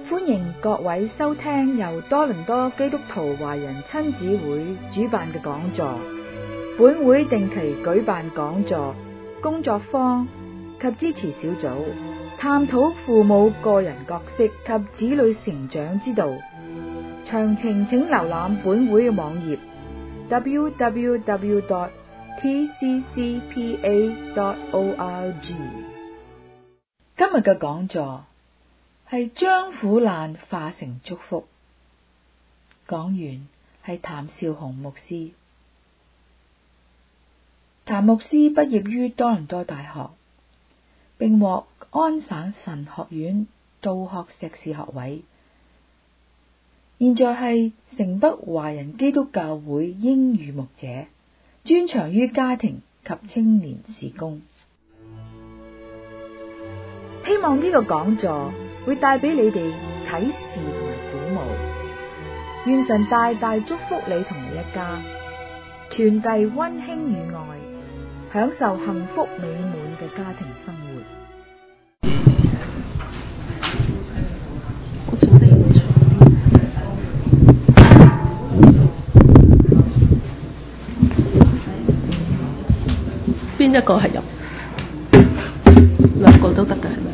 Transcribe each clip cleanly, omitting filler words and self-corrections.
歡迎各位收聽由多倫多基督徒華人親子會主辦嘅講座。本會定期舉辦講座、工作坊及支持小組，探討父母個人角色及子女成長之道。詳情請瀏覽本會嘅網頁 www.tccpa.org。今日嘅講座係將苦難化成祝福，講員係譚紹雄牧師。譚牧師畢業於多倫多大學，並獲安省神學院道學碩士學位，現在係城北華人基督教會英語牧者，專長於家庭及青年事工。希望呢個講座會帶俾你哋啟示同埋鼓舞，願神大大祝福你同你一家，傳遞溫馨與愛，享受幸福美滿嘅家庭生活。 邊一個係入？兩個都得嘅係咪？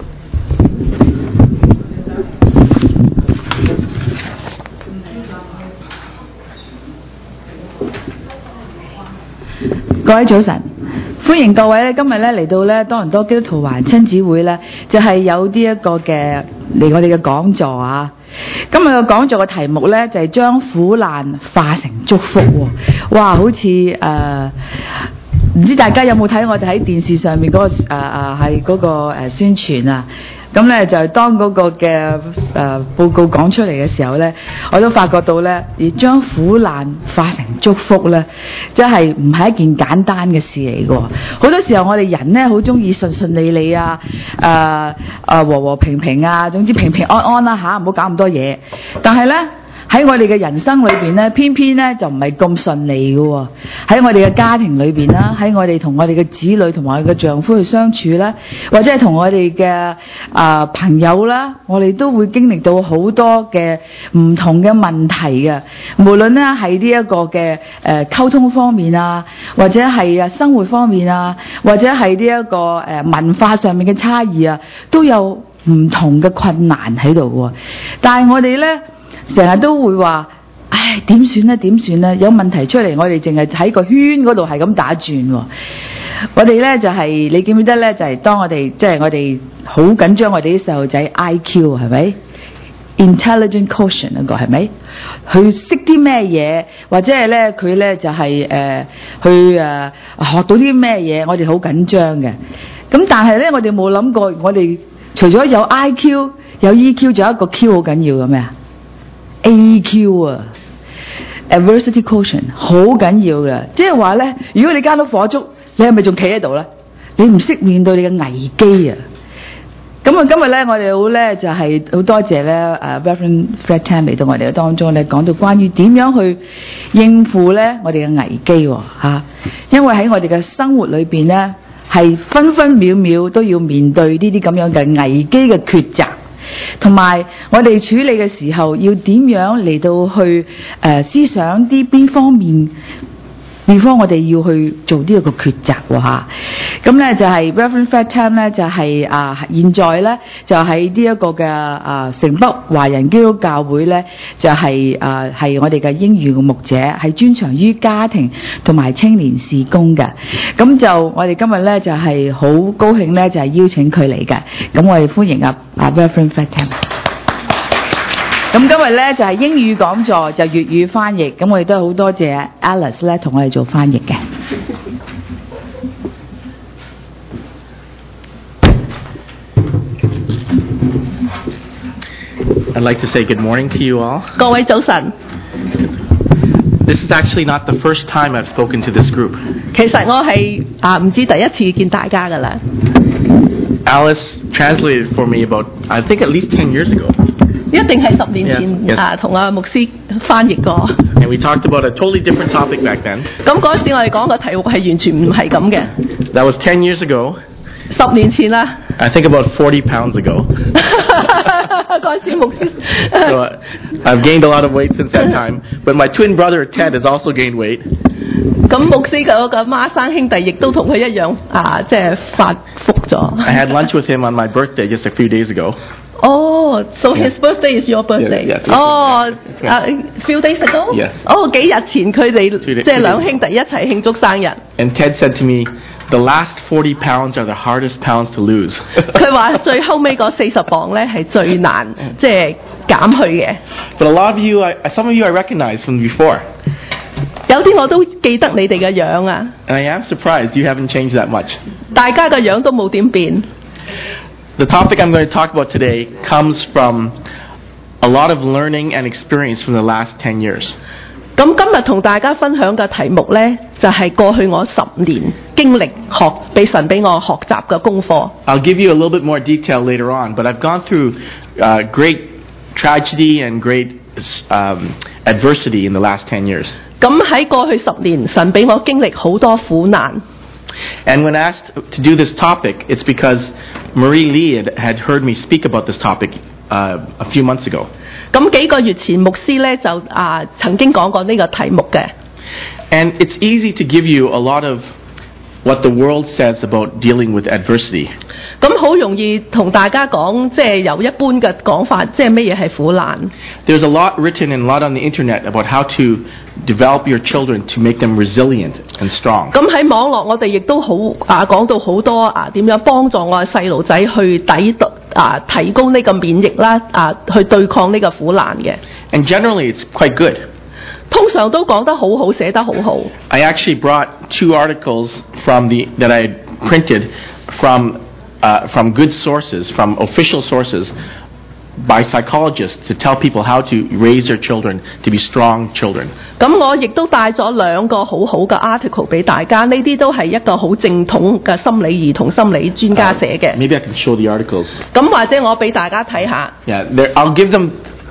各位早晨，歡迎各位今日嚟到多倫多基督徒華人親子會就係有啲一個嘅嚟我哋嘅講座啊。今日嘅講座嘅題目就係將苦難化成祝福喎。哇，好似唔知大家有冇睇我哋喺電視上面嗰個係嗰個宣傳啊？咁就係當嗰個嘅報告講出嚟嘅時候我都發覺到而將苦難化成祝福真係唔係一件簡單嘅事嚟嘅。好多時候我哋人好中意順順利利啊，和和平平啊，總之平平安安啦吓，唔好搞咁多嘢。但係喺我哋嘅人生裏邊偏偏就唔係咁順利嘅喎。喺我哋嘅家庭裏邊啦，喺我哋同我哋嘅子女同埋我哋嘅丈夫去相處啦，或者係同我哋嘅朋友啦，我哋都會經歷到好多嘅唔同嘅問題嘅。無論係呢一個嘅溝通方面啊，或者係生活方面啊，或者係呢一個文化上面嘅差異啊，都有唔同嘅困難喺度嘅。但係我哋成日都會話，唉，點算呢？點算呢？有問題出嚟，我哋淨係喺個圈嗰度係咁打轉。我哋就係你記唔記得就係當我哋即係我哋好緊張我哋啲細路仔 IQ 係咪 intelligent quotient 嗰個係咪？佢識啲咩嘢，或者係佢就係去學到啲咩嘢，我哋好緊張嘅。咁但係我哋冇諗過，我哋除咗有 IQ 有 EQ， 仲有一個 Q 好緊要嘅咩啊？AQ 啊 ，adversity quotient 好緊要嘅，即係話如果你間屋火燭，你係咪仲企喺度咧？你唔識面對你嘅危機啊！咁啊，今日我哋好就係好多謝Reverend Fred Tam 嚟到我哋嘅當中講到關於點樣去應付我哋嘅危機吓，因為喺我哋嘅生活裏邊係分分秒秒都要面對呢啲咁樣嘅危機嘅抉擇。同埋我哋處理嘅時候要點樣嚟到去思想啲邊方面，比方我哋要去做呢個抉擇吓。咁就係 Reverend Fred Tam 就係現在就喺呢一個嘅城北華人基督教會就係係我哋嘅英語嘅牧者，係專長於家庭同埋青年事工嘅。咁就我哋今日就係好高興就係邀請佢嚟嘅。咁我哋歡迎Reverend Fred Tam。咁今日就係英語講座，就粵語翻譯。咁我哋都好多謝 Alice 同我哋做翻譯嘅。 I'd like to say good morning to you all. 各位早晨。 This is actually not the first time I've spoken to this group. 其實我係唔知第一次見大家㗎啦。 Alice translated for me about, I think at least 10 years ago. 一定係10年前同牧師翻譯過。 And we talked about a totally different topic back then. 咁嗰時我哋講個題目係完全唔係咁嘅。 That was 10 years ago. 10年前啦。 I think about 40 pounds ago. 嗰陣時牧師。 So I've gained a lot of weight since that time. But my twin brother Ted has also gained weight. 咁牧師嗰個孖生兄弟亦都同佢一樣即係發福咗。 I had lunch with him on my birthday just a few days ago. Oh, so his birthday is your birthday? Yes, yes, Oh, yes. few days ago? Yes. 幾日前佢哋 2 days. 即係兩兄弟一齊慶祝生日。 And Ted said to me, the last 40 pounds are the hardest pounds to lose. 佢話最後尾嗰40磅咧係最難即係減去嘅。 But a lot of you, some of you I recognize from before. 有啲我都記得你哋嘅樣啊， And I am surprised you haven't changed that much. 大家嘅樣都冇點變。 The topic I'm going to talk about today comes from a lot of learning and experience from the last 10 years. 咁今日同大家分享嘅題目呢，就係過去我10年經歷俾神俾我學習嘅功課。 I'll give you a little bit more detail later on, but I've gone through great tragedy and great adversity in the last 10 years. 咁喺過去10年，神俾我經歷好多苦難。 And when asked to do this topic, it's because Marie Lee had heard me speak about this topic a few months ago. 咁幾個月前，牧師呢就曾經講過呢個題目嘅。 And it's easy to give you a lot of what the world says about dealing with adversity. 咁好容易同大家講，即係由一般嘅講法，即係乜嘢係苦難。 There's a lot written and a lot on the internet about how to develop your children to make them resilient and strong. 咁喺網絡，我哋亦都好講到好多點樣幫助我嘅細路仔去提高呢個免疫啦，去對抗呢個苦難嘅。 And generally it's quite good. 通常都講得好好，寫得好好。 I actually brought 2 articles that I printed from good sources, from official sources, by psychologists to tell people how to raise their children to be strong children. 咁我亦都帶咗2個好好嘅 article 俾大家，呢啲都係一個好正統嘅兒童心理專家寫嘅。 Maybe I can show the articles. 咁或者我俾大家睇下。 Yeah, I'll give them.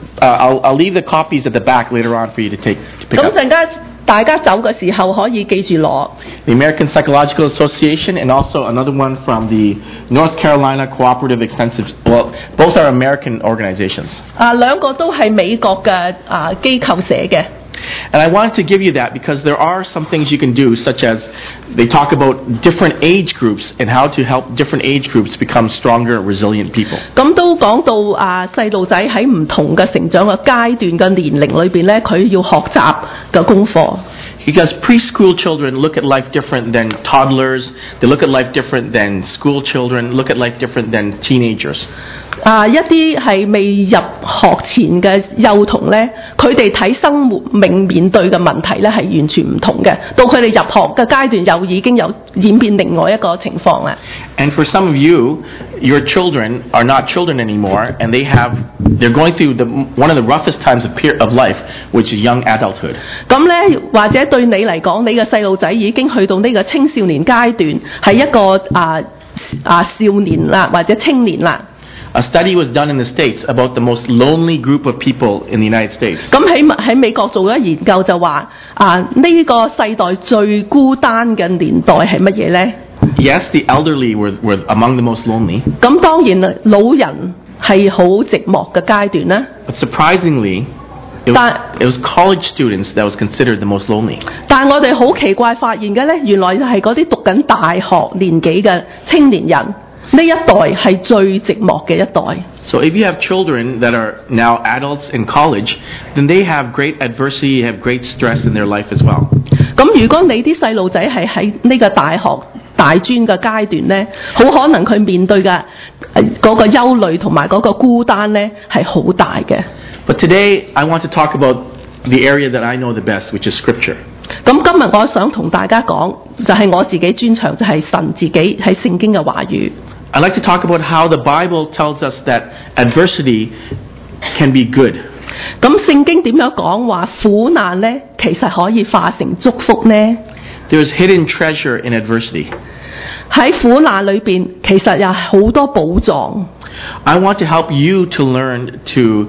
I'll leave the copies at the back later on for you to pick 咁 up. 陣間大家走嘅時候可以記住攞。 The American Psychological Association and also another one from the North Carolina Cooperative Extensive. Well, both are American organizations. 2個都係美國嘅機構寫嘅。 And I wanted to give you that because there are some things you can do, such as they talk about different age groups and how to help different age groups become stronger, resilient people. 咁都講到細路仔喺唔同嘅成長嘅階段嘅年齡裏邊咧，佢要學習嘅功課。 Because preschool children look at life different than toddlers, they look at life different than school children, look at life different than teenagers. 一啲係未入學前嘅幼童咧，佢哋睇生活面對嘅問題咧係完全唔同嘅。到佢哋入學嘅階段，又已經有演變另外一個情況啦。 And for some of you, your children are not children anymore, and they're going through one of the roughest times of life, which is young adulthood. 咁咧，或者對你嚟講，你嘅細路仔已經去到呢個青少年階段，係一個少年啦，或者青年啦。 A study was done in the States about the most lonely group of people in the United States. 咁喺美國做咗研究就話呢個世代最孤單嘅年代係乜嘢呢？ Yes, the elderly were among the most lonely. 咁當然老人係好寂寞嘅階段啦。 But surprisingly, it was college students that was considered the most lonely. 但係我哋好奇怪發現嘅呢，原來係嗰啲讀緊大學年紀嘅青年人。 呢一代係最寂寞嘅一代。 So if you have children that are now adults in college, then they have great adversity, have great stress in their life as well. 咁如果你啲細路仔係喺呢個大學大專嘅階段呢，好可能佢面對嘅嗰個憂慮同埋嗰個孤單呢係好大嘅。 But today I want to talk about the area that I know the best, which is Scripture. 咁今日我想同大家講，就係我自己專長，就係神自己喺聖經嘅話語。 I'd like to talk about how the Bible tells us that adversity can be good. 咁聖經點樣講話苦難呢？其實可以化成祝福呢？ There's hidden treasure in adversity. 喺苦難裏邊，其實有好多寶藏。 I want to help you to learn to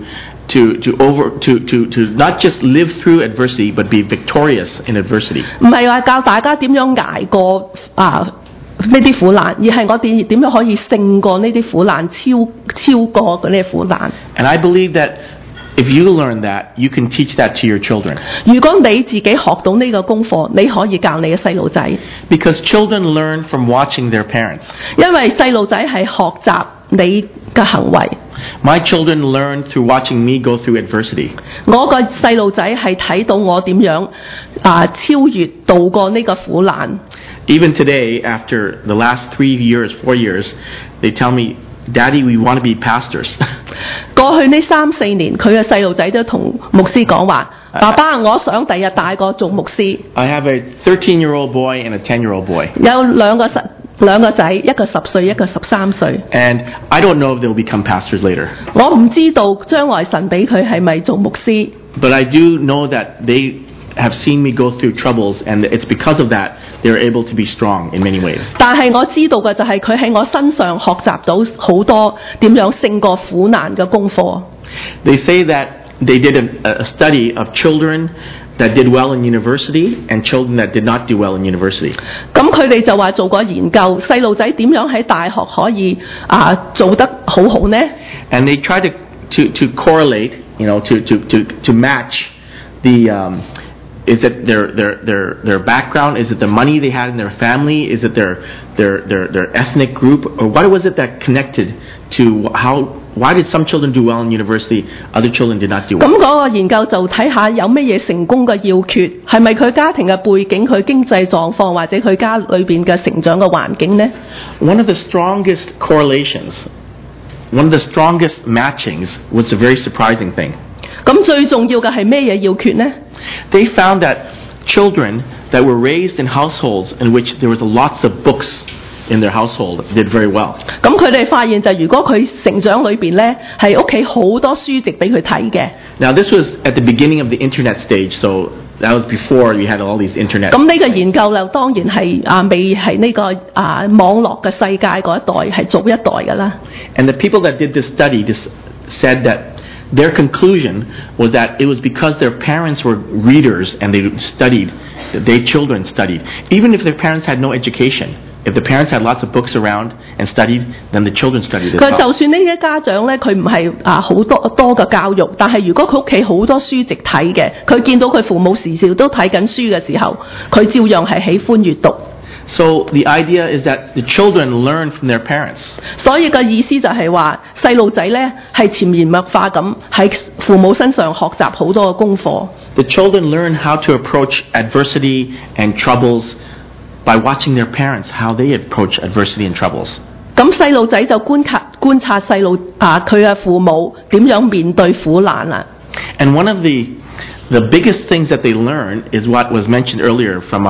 not just live through adversity, but be victorious in adversity. 唔係話教大家點樣捱過呢啲苦難，而係我哋點樣可以勝過呢啲苦難，超過嗰啲苦難。 And I believe that if you learn that, you can teach that to your children. 如果你自己學到呢個功課，你可以教你嘅細路仔， Because children learn from watching their parents. 因為細路仔係學習你嘅行為。 My children learn through watching me go through adversity. 我個細路仔係睇到我點樣超越渡過呢個苦難。 Even today, after the last 4 years, they tell me, Daddy, we want to be pastors. 過去呢3、4年，佢嘅細路仔都同牧師講話：爸爸，我想第日大個做牧師。 I have a 13-year-old boy and a 10-year-old boy. 有兩個仔，一個10歲，一個13歲。 And I don't know if they'll become pastors later. 我唔知道將來神俾佢係咪做牧師， But I do know that they have seen me go through troubles, and it's because of that they're able to be strong in many ways. 但係我知道嘅就係佢喺我身上學習到好多點樣勝過苦難嘅功課。 They say that they did a study of children that did well in university and children that did not do well in university. 咁佢哋就話做過研究，細路仔點樣喺大學可以做得好好呢？ And they try to correlate, to match the is it their background? Is it the money they had in their family? Is it their ethnic group? Or what was it that connected to why did some children do well in university, other children did not do 咁 well? 嗰個研究就睇下有乜嘢成功嘅要訣，係咪佢家庭嘅背景、佢經濟狀況，或者佢家裏邊嘅成長嘅環境呢？ One of the strongest correlations, one of the strongest matchings was a very surprising thing. 咁最重要嘅係咩嘢要訣呢？ They found that children that were raised in households in which there was lots of books in their household did very well. 咁佢哋發現就如果佢成長裏邊呢，係屋企好多書籍俾佢睇嘅。 Now this was at the beginning of the internet stage, so that was before you had all these internet. 咁呢個研究就當然係未係呢個網絡嘅世界嗰一代係早一代㗎啦。 And the people that did this study said that their conclusion was that it was because their parents were readers and they studied, their children studied. Even if their parents had no education, if the parents had lots of books around and studied, then the children studied as 佢 well. 就算呢啲家長咧，佢唔係好多嘅教育，但係如果佢屋企好多書籍睇嘅，佢見到佢父母時時都睇緊書嘅時候，佢照樣係喜歡閱讀。 So the idea is that the children learn from their parents. 所以嘅意思就係話，細路仔咧係潛移默化咁喺父母身上學習好多嘅功課。 The children learn how to approach adversity and troubles by watching their parents, how they approach adversity and troubles. 咁細路仔就觀察佢嘅父母點樣面對苦難啦。 And one of the biggest things that they learn is what was mentioned earlier from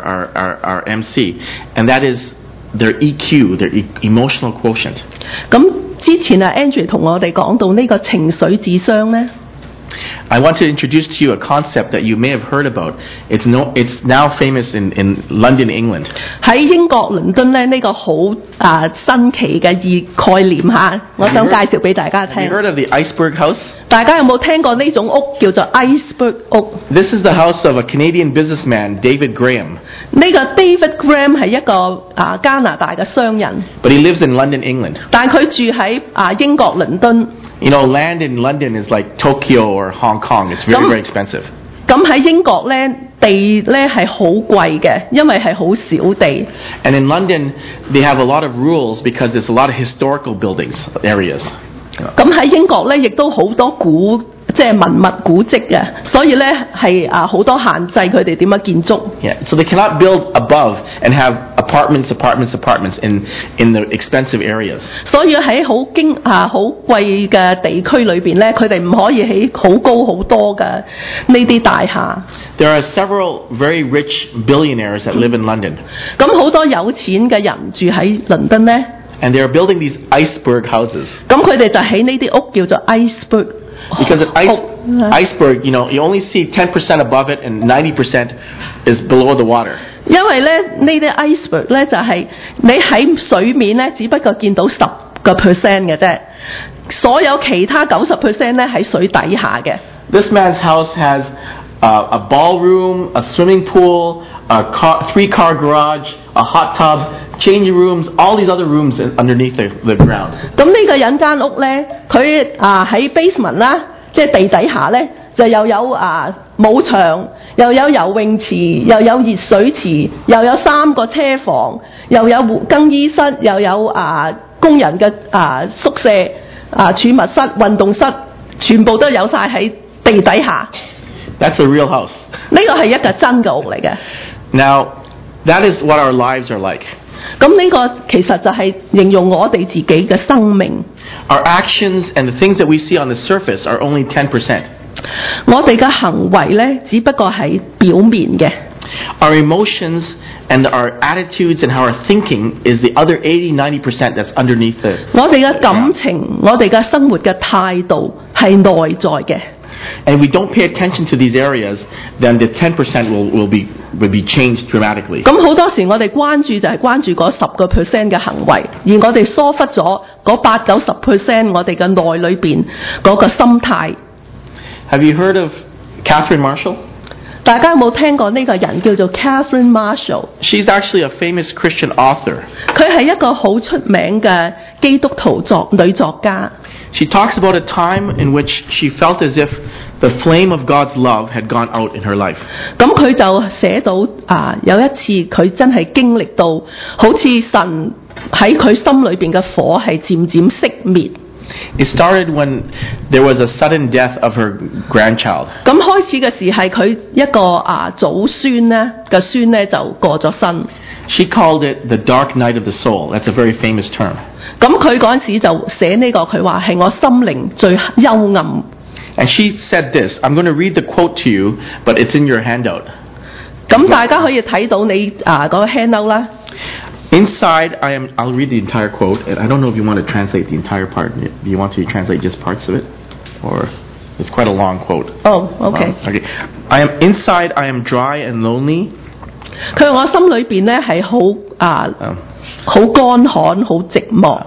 our MC, and that is their EQ, their emotional quotient. 咁之前Andrew 同我哋講到呢個情緒智商咧。 I want to introduce to you a concept that you may have heard about. It's now famous in London, England. 喺英國倫敦咧，呢個好新奇嘅概念嚇，我想介紹俾大家 Have 聽 you。heard of the Iceberg House? 大家有冇聽過呢種屋叫做 Iceberg 屋？ This is the house of a Canadian businessman, David Graham, 呢個 David Graham 係一個加拿大嘅商人， but he lives in London, England. 但佢住喺英國倫敦。 You know, land in London is like Tokyo or Hong Kong. It's very, very expensive. 咁喺英國咧，地咧係好貴嘅，因為係好少地。 And in London, they have a lot of rules because there's a lot of historical buildings, areas. 咁喺英國咧，亦都好多文物古蹟嘅，所以咧係好多限制佢哋點樣建築。 Yeah, so they cannot build above and have apartments in the expensive areas. 所以喺好貴嘅地區裏邊咧，佢哋唔可以起好高好多嘅呢啲大廈。 There are several very rich billionaires that live in London, 咁好多有錢嘅人住喺倫敦咧， and they are building these iceberg houses. 咁佢哋就起呢啲屋叫做 iceberg。 Because an iceberg, you only see 10% above it and 90% is below the water. 因為咧呢啲 iceberg 咧就係你喺水面咧，只不過見到10% 嘅啫，所有其他90% 咧喺水底下嘅。 This man's house has a ballroom, a swimming pool, three-car garage, a hot tub, changing rooms, all these other rooms underneath the ground. 咁呢個人間屋呢，佢喺 basement 啦，即係地底下呢，就又有舞場，又有游泳池，又有熱水池，又有3個車房，又有更衣室，又有工人嘅宿舍、儲物室、運動室，全部都有晒喺地底下。 That's a real house. 呢個係一個真嘅屋嚟嘅。 Now, that is what our lives are like. 咁呢個其實就係形容我哋自己嘅生命。 Our actions and the things that we see on the surface are only 10%. 我哋嘅行為呢，只不過係表面嘅。 Our emotions and our attitudes and how our thinking is the other 80-90% that's underneath the. 我哋嘅感情，我哋嘅生活嘅態度係內在嘅。 And if we don't pay attention to these areas, then the 10% will be changed dramatically. 咁好多時我哋關注就係關注嗰10% 嘅行為，而我哋疏忽咗嗰80-90% 我哋嘅內裏邊嗰個心態。 Have you heard of Catherine Marshall? 大家有冇聽過呢個人叫做 Catherine Marshall？ She's actually a famous Christian author. 佢係一個好出名嘅基督徒女作家。 She talks about a time in which she felt as if the flame of God's love had gone out in her life. 咁佢就寫到有一次佢真係經歷到，好似神喺佢心裏邊嘅火係漸漸熄滅。 It started when there was a sudden death of her grandchild. 咁開始嘅時係佢一個祖孫咧嘅孫咧就過咗身。 She called it the dark night of the soul. That's a very famous term. 咁佢嗰陣時就寫呢個，佢話係我心靈最幽暗。 And she said this. I'm going to read the quote to you, but it's in your handout. 咁大家可以睇到你嗰個 handout 啦。 Inside, I'll read the entire quote, and I don't know if you want to translate the entire part. Do you want to translate just parts of it? Or it's quite a long quote. Oh, okay. Okay. Inside, I am dry and lonely. 佢話我心裏邊咧係好好乾寒，好寂寞。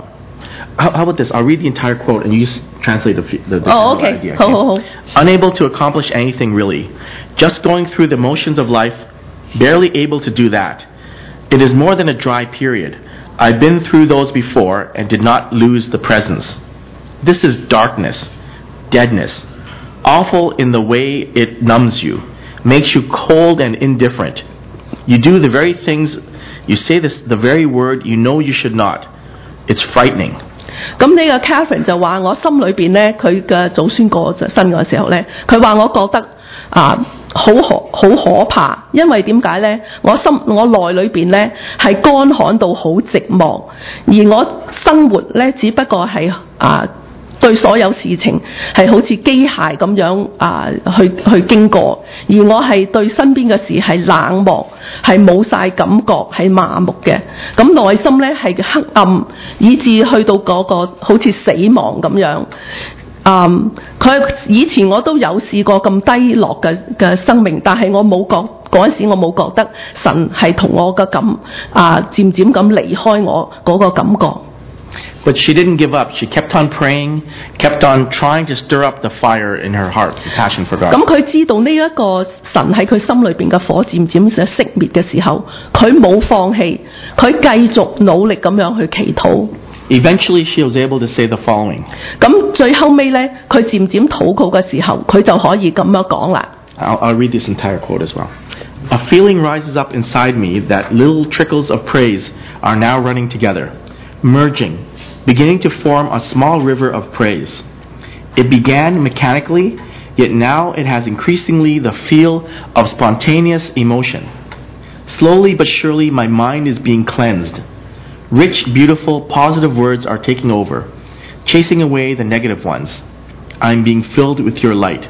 How about this? I'll read the entire quote, and you just translate the Oh, okay. idea. 好。 Unable to accomplish anything really, just going through the motions of life, barely able to do that. It is more than a dry period. I've been through those before and did not lose the presence. This is darkness, deadness, awful in the way it numbs you, makes you cold and indifferent. You do the very things, you say the very word you know you should not. It's frightening. 咁呢個 Catherine 就話我心裏邊咧，佢嘅祖孫過身嘅時候咧，佢話我覺得好可怕，因為點解咧？我內裏邊咧係乾旱到好寂寞，而我生活咧只不過係對所有事情係好似機械咁樣去經過，而我係對身邊嘅事係冷漠，係冇晒感覺，係麻木嘅。咁內心咧係黑暗，以至去到嗰個好似死亡咁樣。佢以前我都有試過咁低落嘅生命，但係我冇嗰陣時我冇覺得神係同我嘅漸漸咁離開我嗰個感覺。 But she didn't give up. She kept on praying, kept on trying to stir up the fire in her heart, the passion for God. 咁佢知道呢一個神喺佢心裏邊嘅火漸漸熄滅嘅時候，佢冇放棄，佢繼續努力咁樣去祈禱。 Eventually, she was able to say the following. 咁最後尾咧，佢漸漸禱告嘅時候，佢就可以咁樣講啦。 I'll read this entire quote as well. A feeling rises up inside me that little trickles of praise are now running together, merging, beginning to form a small river of praise. It began mechanically, yet now it has increasingly the feel of spontaneous emotion. Slowly but surely my mind is being cleansed. Rich, beautiful, positive words are taking over, chasing away the negative ones. I am being filled with your light.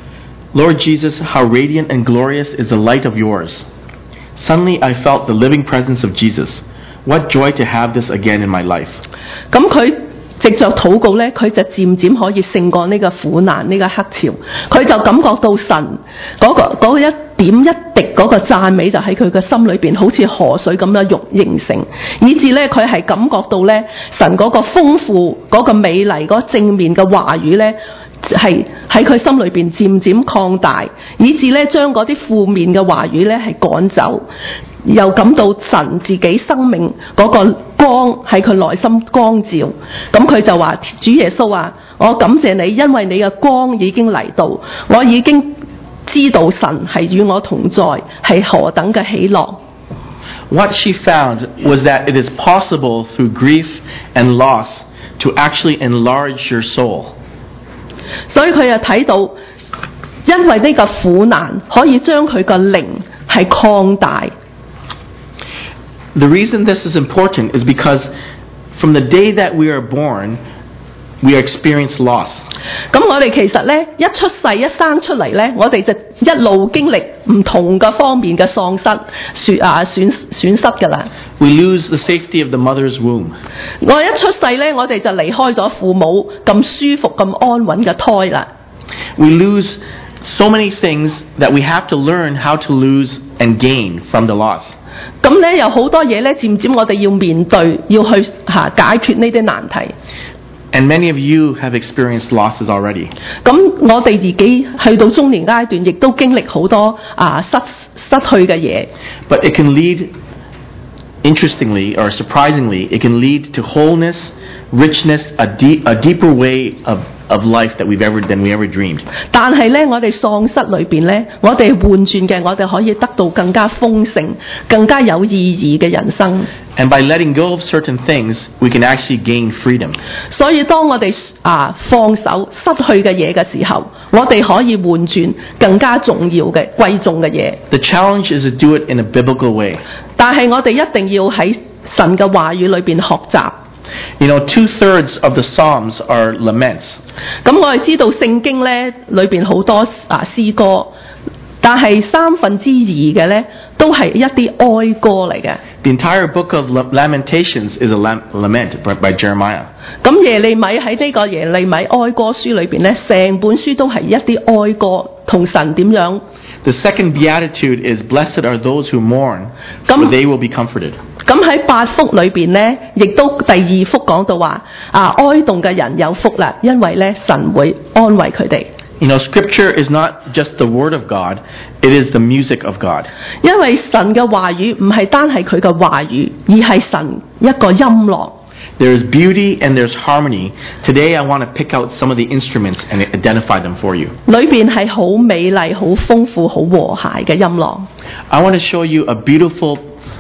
Lord Jesus, how radiant and glorious is the light of yours. Suddenly I felt the living presence of Jesus. What joy to have this again in my life. 咁佢藉着禱告咧，佢就漸漸可以勝過呢個苦難呢個黑潮，佢就感覺到神嗰一點一滴嗰個讚美就喺佢嘅心裏邊，好似河水咁樣形成，以致咧佢係感覺到咧神嗰個豐富嗰個美麗嗰正面嘅話語咧，係喺佢心裏邊漸漸擴大，以致咧將嗰啲負面嘅話語咧係趕走。又感到神自己生命嗰個光喺佢內心光照，咁佢就話：主耶穌啊，我感謝你，因為你嘅光已經嚟到，我已經知道神係與我同在，係何等嘅喜樂。 What she found was that it is possible through grief and loss to actually enlarge your soul. 所以佢又睇到，因為呢個苦難可以將佢個靈係擴大。 The reason this is important is because from the day that we are born, we experience loss. 咁我哋其實咧一出世一生出嚟咧，我哋就一路經歷唔同嘅方面嘅喪失、損失㗎啦。 We lose the safety of the mother's womb. 我一出世咧，我哋就離開咗父母咁舒服、咁安穩嘅胎啦。 We lose so many things that we have to learn how to lose and gain from the loss. 咁咧有好多嘢咧，漸漸我哋要面對，要去解決呢啲難題。 And many of you have experienced losses already. 咁我哋自己去到中年階段，亦都經歷好多失去嘅嘢。 But it can lead, interestingly or surprisingly, it can lead to wholeness, richness, a deeper way of life that we ever dreamed. 但係咧，我哋喪失裏邊咧，我哋換轉嘅，我哋可以得到更加豐盛、更加有意義嘅人生。 And by letting go of certain things, we can actually gain freedom. 所以當我哋放手失去嘅嘢嘅時候，我哋可以換轉更加重要嘅、貴重嘅嘢。 The challenge is to do it in a biblical way. 但係我哋一定要喺神嘅話語裏邊學習。 You know, 2/3 of the Psalms are laments. 咁我哋知道聖經咧裏邊好多詩歌，但係2/3嘅咧都係一啲哀歌嚟嘅。 The entire book of Lamentations is a lament by Jeremiah. 咁耶利米喺呢個耶利米哀歌書裏邊咧，成本書都係一啲哀歌，同神點樣。 The second beatitude is blessed are those who mourn, for they will be comforted. 咁喺8福裏邊咧，亦都第2福講到話哀慟嘅人有福啦，因為咧神會安慰佢哋。 You know, Scripture is not just the Word of God; it is the music of God. 因為神嘅話語唔係單係佢嘅話語，而係神一個音樂。 There is beauty and there's harmony. Today, I want to pick out some of the instruments and identify them for you. 裏邊係好美麗、好豐富、好和諧嘅音樂。 I want to show you a beautiful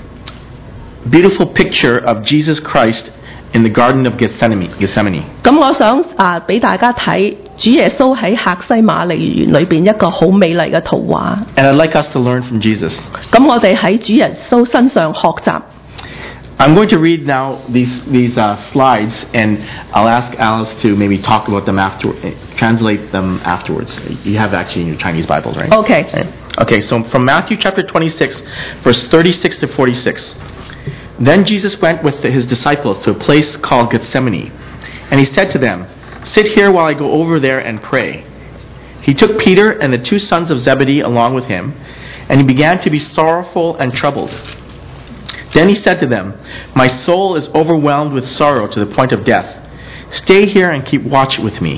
picture of Jesus Christ in the Garden of Gethsemane. 咁我想俾大家睇主耶穌喺客西馬尼園裏邊一個好美麗嘅圖畫。 And I'd like us to learn from Jesus. 咁我哋喺主耶穌身上學習。 I'm going to read now these slides, and I'll ask Alice to maybe talk about them translate them afterwards. You have actually in your Chinese Bibles, right? Okay. Okay, so from Matthew chapter 26, verse 36 to 46. Then Jesus went with his disciples to a place called Gethsemane, and he said to them, "Sit here while I go over there and pray." He took Peter and the 2 sons of Zebedee along with him, and he began to be sorrowful and troubled. Then he said to them, "My soul is overwhelmed with sorrow to the point of death. Stay here and keep watch with me."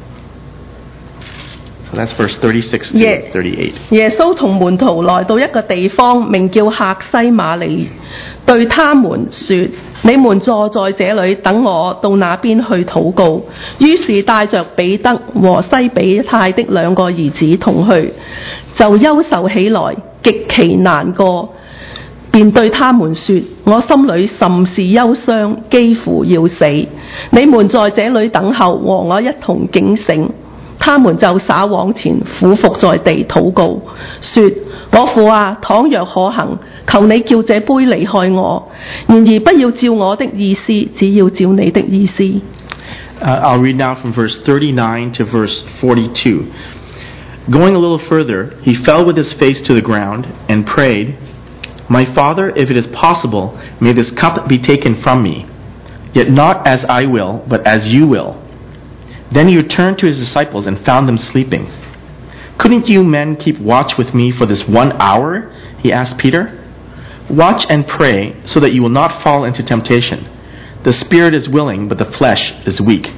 So that's verse 36 to 38. 耶穌同門徒來到一個地方，名叫客西馬尼，對他們說：你們坐在這裏，等我到那邊去禱告。於是帶着彼得和西比泰的2個兒子同去，就憂愁起來，極其難過。便對他們說：我心裏甚是憂傷，幾乎要死。你們在這裏等候，和我一同警醒。他們就灑往前，俯伏在地禱告，說：我父啊，倘若可行，求你叫這杯離開我。然而不要照我的意思，只要照你的意思。 I'll read now from verse 39 to verse 42. Going a little further, he fell with his face to the ground and prayed, "My Father, if it is possible, may this cup be taken from me. Yet not as I will, but as you will. Then he returned to his disciples and found them sleeping. Couldn't you men keep watch with me for this 1 hour? He asked Peter. Watch and pray so that you will not fall into temptation. The spirit is willing, but the flesh is weak.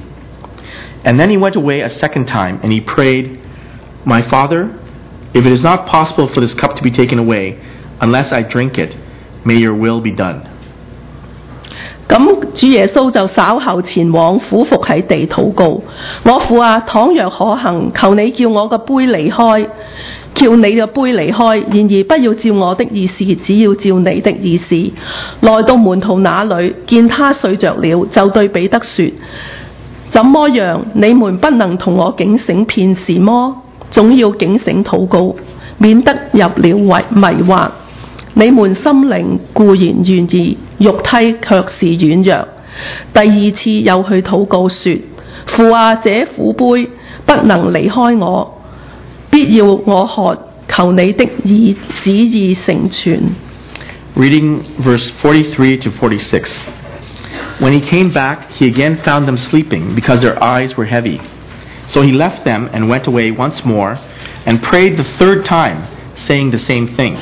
And then he went away a second time, and he prayed, My Father, if it is not possible for this cup to be taken away, unless I drink it, may your will be done. 咁主耶穌就稍後前往俯伏喺地禱告，我父啊，倘若可行，求你叫我嘅杯離開，叫你嘅杯離開，然而不要照我的意思，只要照你的意思。來到門徒那裏，見他睡着了，就對彼得說：怎麼樣？你們不能同我警醒片時麼？總要警醒禱告，免得入了迷惑。你們心靈固然願意，肉體卻是軟弱。第二次又去禱告說：父啊，這苦杯不能離開我，必要我喝，求你的旨意成全。 Reading verse 43 to 46. When he came back, he again found them sleeping because their eyes were heavy. So he left them and went away once more and prayed the third time, saying the same thing.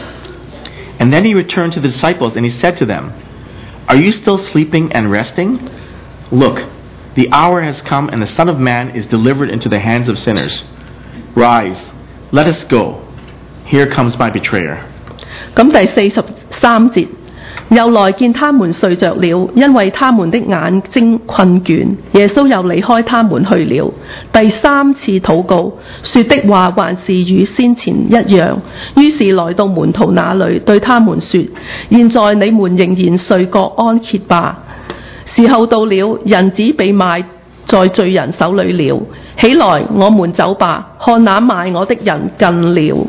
And then he returned to the disciples and he said to them, Are you still sleeping and resting? Look, the hour has come and the Son of Man is delivered into the hands of sinners. Rise, let us go. Here comes my betrayer. 咁第43節，又來見他們睡着了，因為他們的眼睛困倦。耶穌又離開他們去了。第三次禱告，說的話還是與先前一樣。於是來到門徒那裏，對他們說：現在你們仍然睡覺安歇吧。時候到了，人子被賣在罪人手裏了。起來，我們走吧，看那賣我的人近了。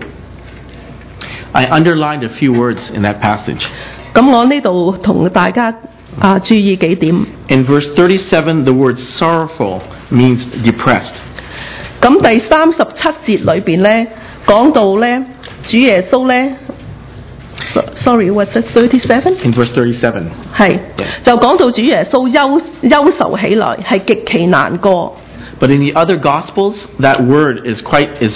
I underlined a few words in that passage. 咁我呢度同大家注意幾點。 In verse 37, the word sorrowful means depressed. 咁第37節裏邊咧講到咧，主耶穌咧 ，sorry，what's it 37？ In verse 37. 係就講到主耶穌憂愁起來係極其難過。 But in the other Gospels, that word is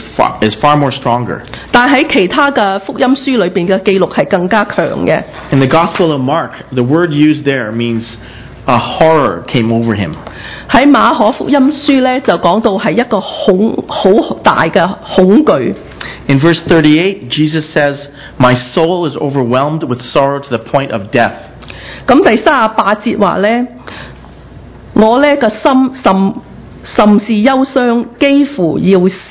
far more stronger. 但喺其他嘅福音書裏邊嘅記錄係更加強嘅。 In the Gospel of Mark, the word used there means a horror came over him. 喺馬可福音書咧就講到係一個好大嘅恐懼。 In verse 38, Jesus says, My soul is overwhelmed with sorrow to the point of death. 咁第38節話咧，我咧個心甚是憂傷，幾乎要死。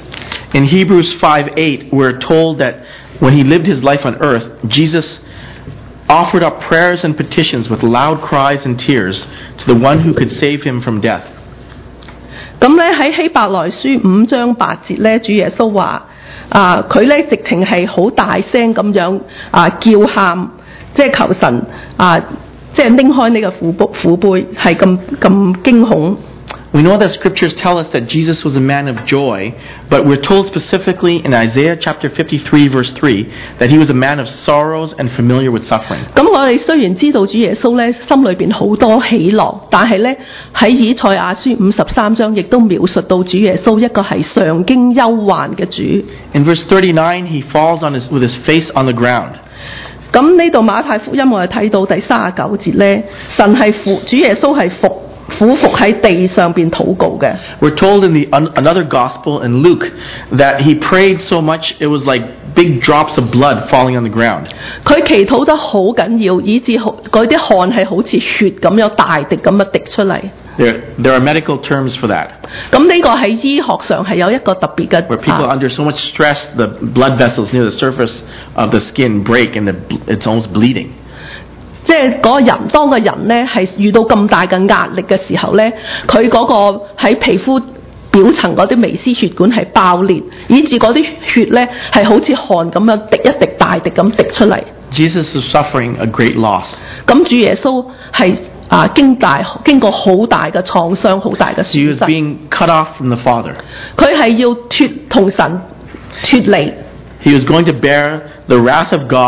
In Hebrews 5:8, we're told that when he lived his life on earth, Jesus offered up prayers and petitions with loud cries and tears to the one who could save him from death. 咁咧喺希伯來書5章8節咧，主耶穌話佢咧直情係好大聲咁樣叫喊，即係求神即係拎開呢個苦杯，係咁驚恐。 We know that scriptures tell us that Jesus was a man of joy, but we're told specifically in Isaiah chapter 53 verse 3 that he was a man of sorrows and familiar with suffering. 咁我哋雖然知道主耶穌咧心裏邊好多喜樂，但係咧喺以賽亞書53章亦都描述到主耶穌一個係常經憂患嘅主。 In verse 39, he falls with his face on the ground. 咁呢度馬太福音我哋睇到第39節咧，神係主耶穌係俯伏喺地上邊禱告嘅。 We're told in another gospel in Luke that he prayed so much it was like big drops of blood falling on the ground. 佢祈禱得好緊要，以致嗰啲汗係好似血咁樣大滴咁樣滴出嚟。 There are medical terms for that. 咁呢個喺醫學上係有一個特別嘅。 Where people under so much stress, the blood vessels near the surface of the skin break and it's almost bleeding. 即係嗰個人，當個人咧係遇到咁大嘅壓力嘅時候咧，佢嗰個喺皮膚表層嗰啲微絲血管係爆裂，以致嗰啲血咧係好似汗咁樣滴一滴大滴咁滴出嚟。 Jesus is suffering a great loss. 咁主耶穌係經過好大嘅創傷，好大嘅損失。 He was being cut off from the Father. 佢係要同神脫離。 He was going to bear the wrath of God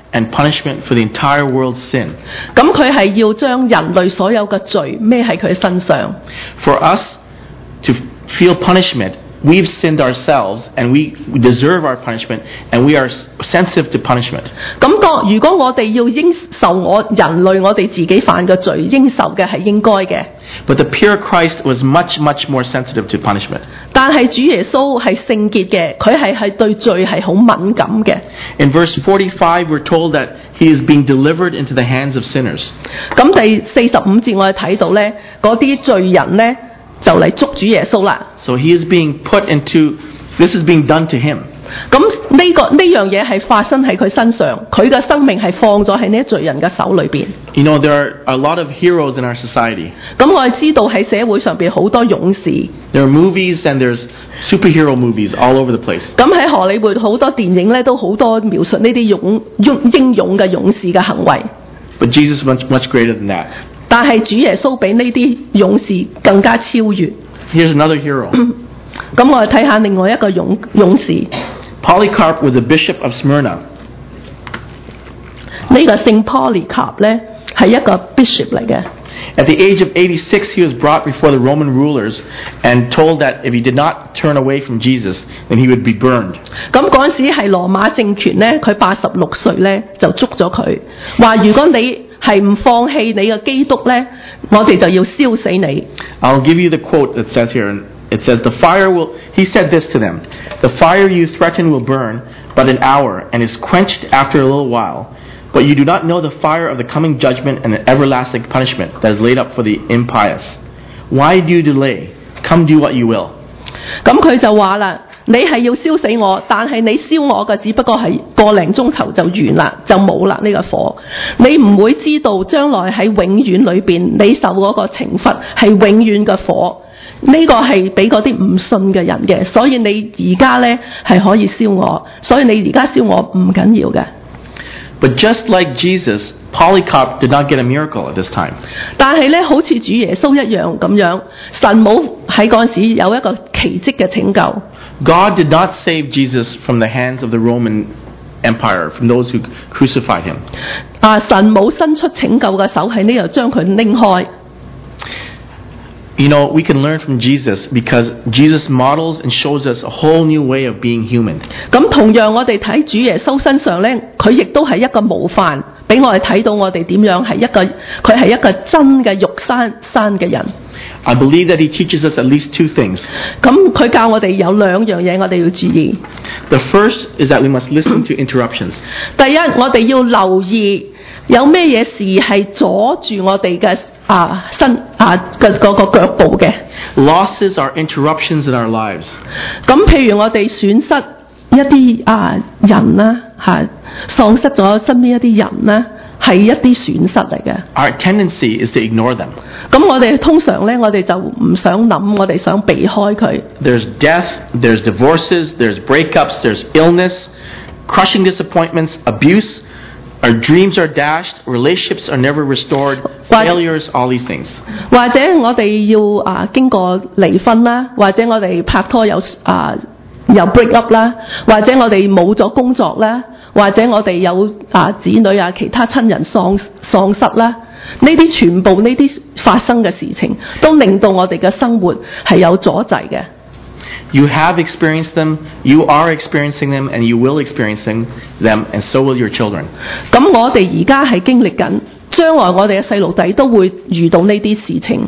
and punishment for the entire world's sin. 咁佢係要將人類所有嘅罪孭喺佢身上。 For us to feel punishment, we've sinned ourselves and we deserve our punishment and we are sensitive to punishment. 咁如果我哋要應受人類我哋自己犯嘅罪，應受嘅係應該嘅。 But the pure Christ was much, much more sensitive to punishment. 但係主耶穌係聖潔嘅，佢係對罪係好敏感嘅。 In verse 45, we're told that he is being delivered into the hands of sinners. 咁第45節我哋睇到咧，嗰啲罪人咧就嚟捉主耶穌啦。 So he is being put into, this is being done to him. 咁呢樣嘢係發生喺佢身上，佢嘅生命係放咗喺呢啲罪人嘅手裏邊。 You know, there are a lot of heroes in our society. 咁我哋知道喺社會上邊好多勇士。 There are movies and there's superhero movies all over the place. 咁喺荷里活好多電影咧，都好多描述呢啲英勇嘅勇士嘅行為。 But Jesus is much, much greater than that. 但係主耶穌比呢啲勇士更加超越。 Here's another hero. 咁我哋睇下另外一個勇士。 Polycarp was the bishop of Smyrna. 呢個聖 Polycarp 咧係一個 bishop 嚟嘅。 At the age of 86, he was brought before the Roman rulers and told that if he did not turn away from Jesus, then he would be burned. 咁嗰陣時係羅馬政權咧，佢86歲咧就捉咗佢，話如果你係唔放棄你嘅基督咧，我哋就要燒死你。 I'll give you the quote that says here. It says, "The fire will," he said this to them, "The fire you threaten will burn but an hour and is quenched after a little while. But you do not know the fire of the coming judgment and the everlasting punishment that is laid up for the impious. Why do you delay? Come do what you will." 咁佢就話啦，你係要燒死我，但係你燒我嘅只不過係個零鐘頭就完啦，就冇啦呢個火。你唔會知道將來喺永遠裏邊你受嗰個懲罰係永遠嘅火。呢個係俾嗰啲唔信嘅人嘅，所以你而家咧係可以燒我，所以你而家燒我唔緊要嘅。 But just like Jesus, Polycarp did not get a miracle at this time. 但係咧，好似主耶穌一樣咁樣，神冇喺嗰陣時有一個奇蹟嘅拯救。 God did not save Jesus from the hands of the Roman Empire, from those who crucified him. 神冇伸出拯救嘅手喺呢度將佢拎開。 You know, we can learn from Jesus because Jesus models and shows us a whole new way of being human. 咁同樣我哋睇主耶穌身上咧，佢亦都係一個模範，俾我哋睇到我哋點樣係佢係一個真嘅肉身嘅人。 I believe that he teaches us at least two things. 咁佢教我哋有兩樣嘢我哋要注意。 The first is that we must listen to interruptions. 第一，我哋要留意有咩嘢事係阻住我哋嘅嗰個腳步嘅。 Losses are interruptions in our lives. 咁譬如我哋損失一啲人啦，喪失咗身邊一啲人啦，係一啲損失嚟嘅。 Our tendency is to ignore them. 咁我哋通常咧，我哋就唔想諗，我哋想避開佢。 There's death, there's divorces, there's breakups, there's illness, crushing disappointments, abuse. Our dreams are dashed, relationships are never restored, failures, all these things. 或者我哋要經過離婚啦，或者我哋拍拖有 break up 啦，或者我哋冇咗工作啦，或者我哋有子女其他親人喪失啦，呢啲全部呢啲發生嘅事情，都令到我哋嘅生活係有阻滯嘅。 You have experienced them, you are experiencing them, and you will experience them, and so will your children. 咁我哋而家係經歷緊，將來我哋嘅細路仔都會遇到呢啲事情。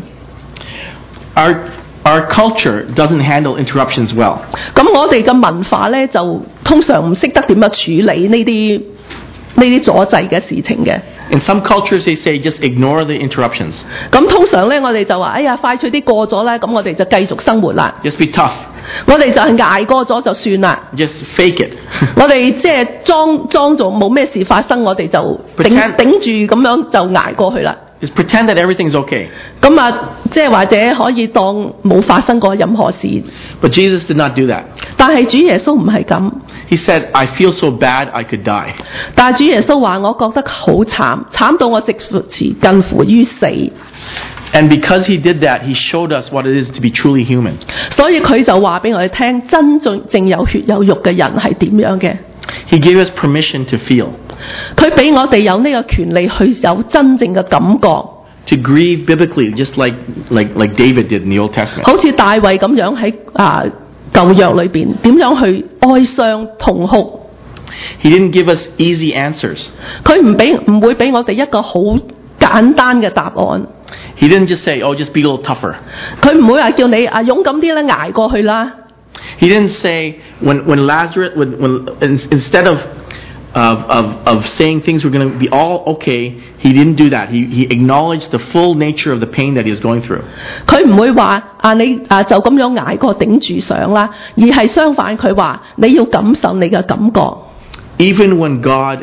Our culture doesn't handle interruptions well. 咁我哋嘅文化咧就通常唔識得點樣處理呢啲阻滯嘅事情嘅。 In some cultures, they say just ignore the interruptions. 咁通常咧，我哋就話：哎呀，快脆啲過咗啦，咁我哋就繼續生活啦。 Just be tough. 我哋就係捱過咗就算啦。 Just fake it. 我哋即係裝做冇咩事發生，我哋就頂住咁樣就捱過去啦。 Just pretend that everything's okay. 咁即係或者可以當冇發生過任何事。 But Jesus did not do that. 但係主耶穌唔係咁。 He said, "I feel so bad I could die." 但係主耶穌話：我覺得好慘，慘到我近乎於死。 And because he did that, he showed us what it is to be truly human. 所以佢就話俾我哋聽，真正有血有肉嘅人係點樣嘅。 He gave us permission to feel. 佢俾我哋有呢個權利去有真正嘅感覺， to grieve biblically, just like David did in the Old Testament. 好似大衛咁樣喺舊約裏邊點樣去哀傷痛哭。 He didn't give us easy answers. 佢唔會俾我哋一個好簡單嘅答案。 He didn't just say, oh, just be a little tougher. 佢唔會話叫你勇敢啲咧捱過去啦。 He didn't say when Lazarus, instead of saying things were going to be all okay, he didn't do that. He acknowledged the full nature of the pain that he was going through. 佢唔會話你就咁樣捱過頂住上啦，而係相反佢話你要感受你嘅感覺。 Even when God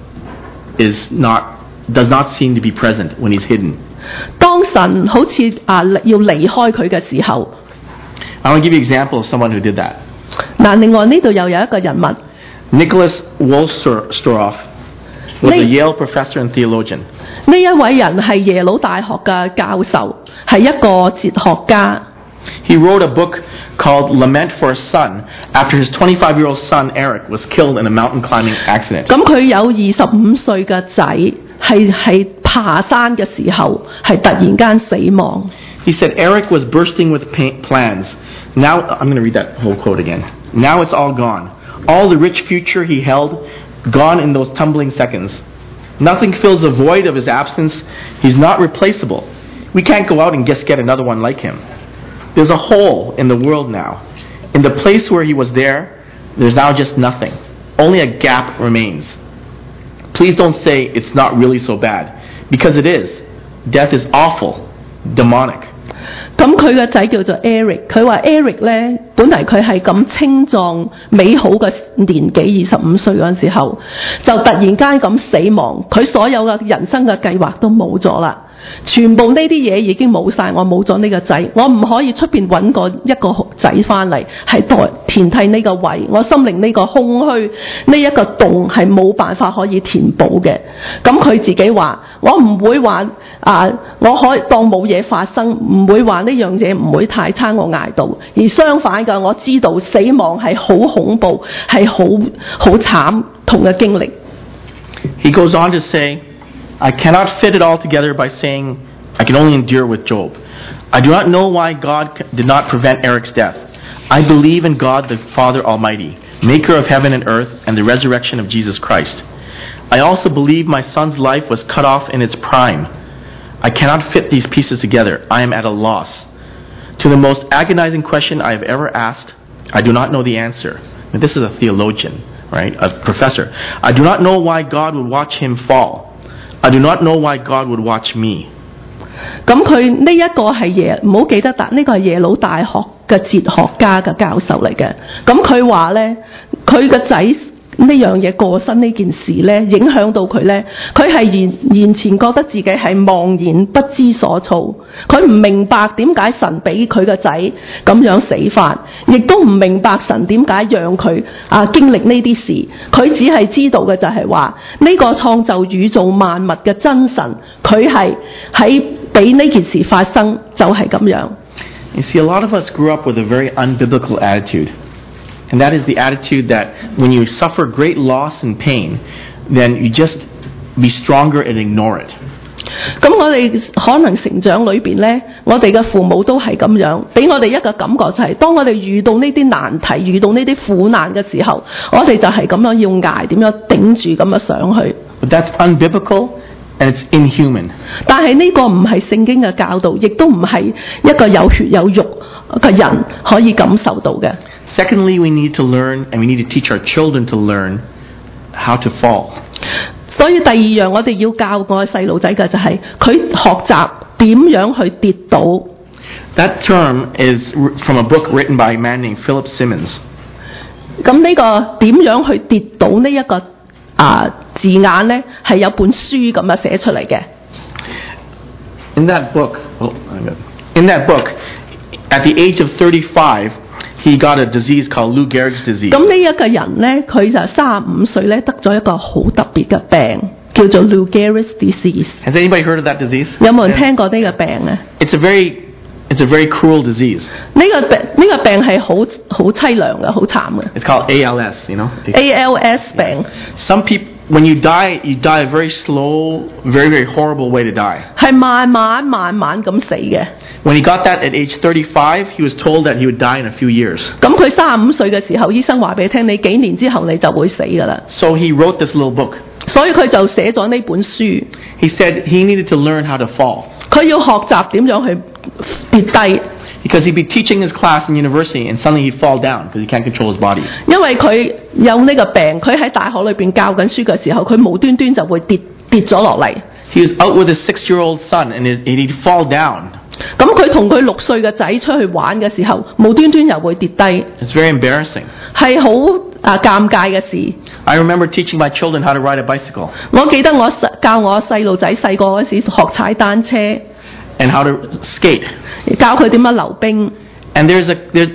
does not seem to be present, when he's hidden. 當神好似要離開佢嘅時候， I want to give you an example of someone who did that. 另外呢度又有一個人物， Nicholas Wolstorff was a Yale professor and theologian. 呢一位人係耶魯大學嘅教授，係一個哲學家。 He wrote a book called Lament for a Son after his 25-year-old son Eric was killed in a mountain climbing accident. 咁佢有25歲嘅仔，係爬山嘅時候係突然間死亡。 He said Eric was bursting with plans. Now, I'm going to read that whole quote again. Now it's all gone. All the rich future he held, gone in those tumbling seconds. Nothing fills the void of his absence. He's not replaceable. We can't go out and just get another one like him. There's a hole in the world now. In the place where he was there's now just nothing. Only a gap remains. Please don't say it's not really so bad, because it is. Death is awful, demonic. 咁佢個仔叫做 Eric， 佢話 Eric 咧，本嚟佢係咁青壯美好嘅年紀，25歲嗰陣時候，就突然間咁死亡，佢所有嘅人生嘅計劃都冇咗啦。全部呢啲嘢已經冇晒，我冇咗呢個仔，我唔可以出邊揾個一個仔翻嚟，係代填替呢個位，我心靈呢個空虛，呢一個洞係冇辦法可以填補嘅。咁佢自己話：我唔會話我可以當冇嘢發生，唔會話呢樣嘢唔會太差，我捱到。而相反嘅，我知道死亡係好恐怖，係好慘痛嘅經歷。 He goes on to say, I cannot fit it all together by saying I can only endure with Job. I do not know why God did not prevent Eric's death. I believe in God the Father Almighty, maker of heaven and earth and the resurrection of Jesus Christ. I also believe my son's life was cut off in its prime. I cannot fit these pieces together. I am at a loss. To the most agonizing question I have ever asked, I do not know the answer. And this is a theologian, right? A professor. I do not know why God would watch him fall. I do not know why God would watch me. 咁佢呢一個係唔好記得呢個係耶魯大學嘅哲學家嘅教授嚟嘅。咁佢話咧，佢個仔呢樣嘢過身呢件事咧，影響到佢咧，佢係完全覺得自己係茫然不知所措，佢唔明白點解神俾佢個仔咁樣死法，亦都唔明白神點解讓佢經歷呢啲事，佢只係知道嘅就係話呢個創造宇宙萬物嘅真神，佢係喺俾呢件事發生就係咁樣。 You see, a lot of us grew up with a very unbiblical attitude. And that is the attitude that when you suffer great loss and pain, then you just be stronger and ignore it. 咁我哋可能成長裏邊呢，我哋嘅父母都係咁樣，俾我哋一個感覺就係，當我哋遇到呢啲難題、遇到呢啲苦難嘅時候，我哋就係咁樣要捱，點樣頂住咁樣上去。 But that's unbiblical and it's inhuman. 但係呢個唔係聖經嘅教導，亦都唔係一個有血有肉嘅人可以感受到嘅。 Secondly, we need to learn and we need to teach our children to learn how to fall. 所以第二樣我哋要教我嘅細路仔嘅就係佢學習點樣去跌倒。 That term is from a book written by a man named Philip Simmons. 咁呢個點樣去跌倒呢一個字眼呢，係有本書咁樣寫出嚟嘅。 In that book, at the age of 35, he got a disease called Lou Gehrig's disease. 咁呢一個人呢，佢就35歲咧，得咗一個好特別嘅病，叫做 Lou Gehrig's disease。 Has anybody heard of that disease? 有冇人聽過呢個病啊？ It's a very cruel disease. 呢個病係好凄涼嘅，好慘嘅。 It's called ALS, you know. ALS 病。 when you die a very slow, very, very horrible way to die. 係慢慢咁死嘅。 When he got that at age 35, he was told that he would die in a few years. 咁佢35歲嘅時候，醫生話俾你聽，你幾年之後你就會死㗎啦。 So he wrote this little book. 所以佢就寫咗呢本書。 He said he needed to learn how to fall. 佢要學習點樣去跌低， Because he'd be teaching his class in university and suddenly he'd fall down because he can't control his body. 因為佢有呢個病，佢喺大學裏邊教緊書嘅時候，佢無端端就會跌咗落嚟。 He was out with his 6-year-old son and he'd fall down. 咁佢同佢6歲嘅仔出去玩嘅時候，無端端又會跌低， It's very embarrassing. 係好尷尬嘅事。 I remember teaching my children how to ride a bicycle 我記得我教我細路仔細個嗰時學踩單車， and how to skate. 教佢點樣溜冰。 And there's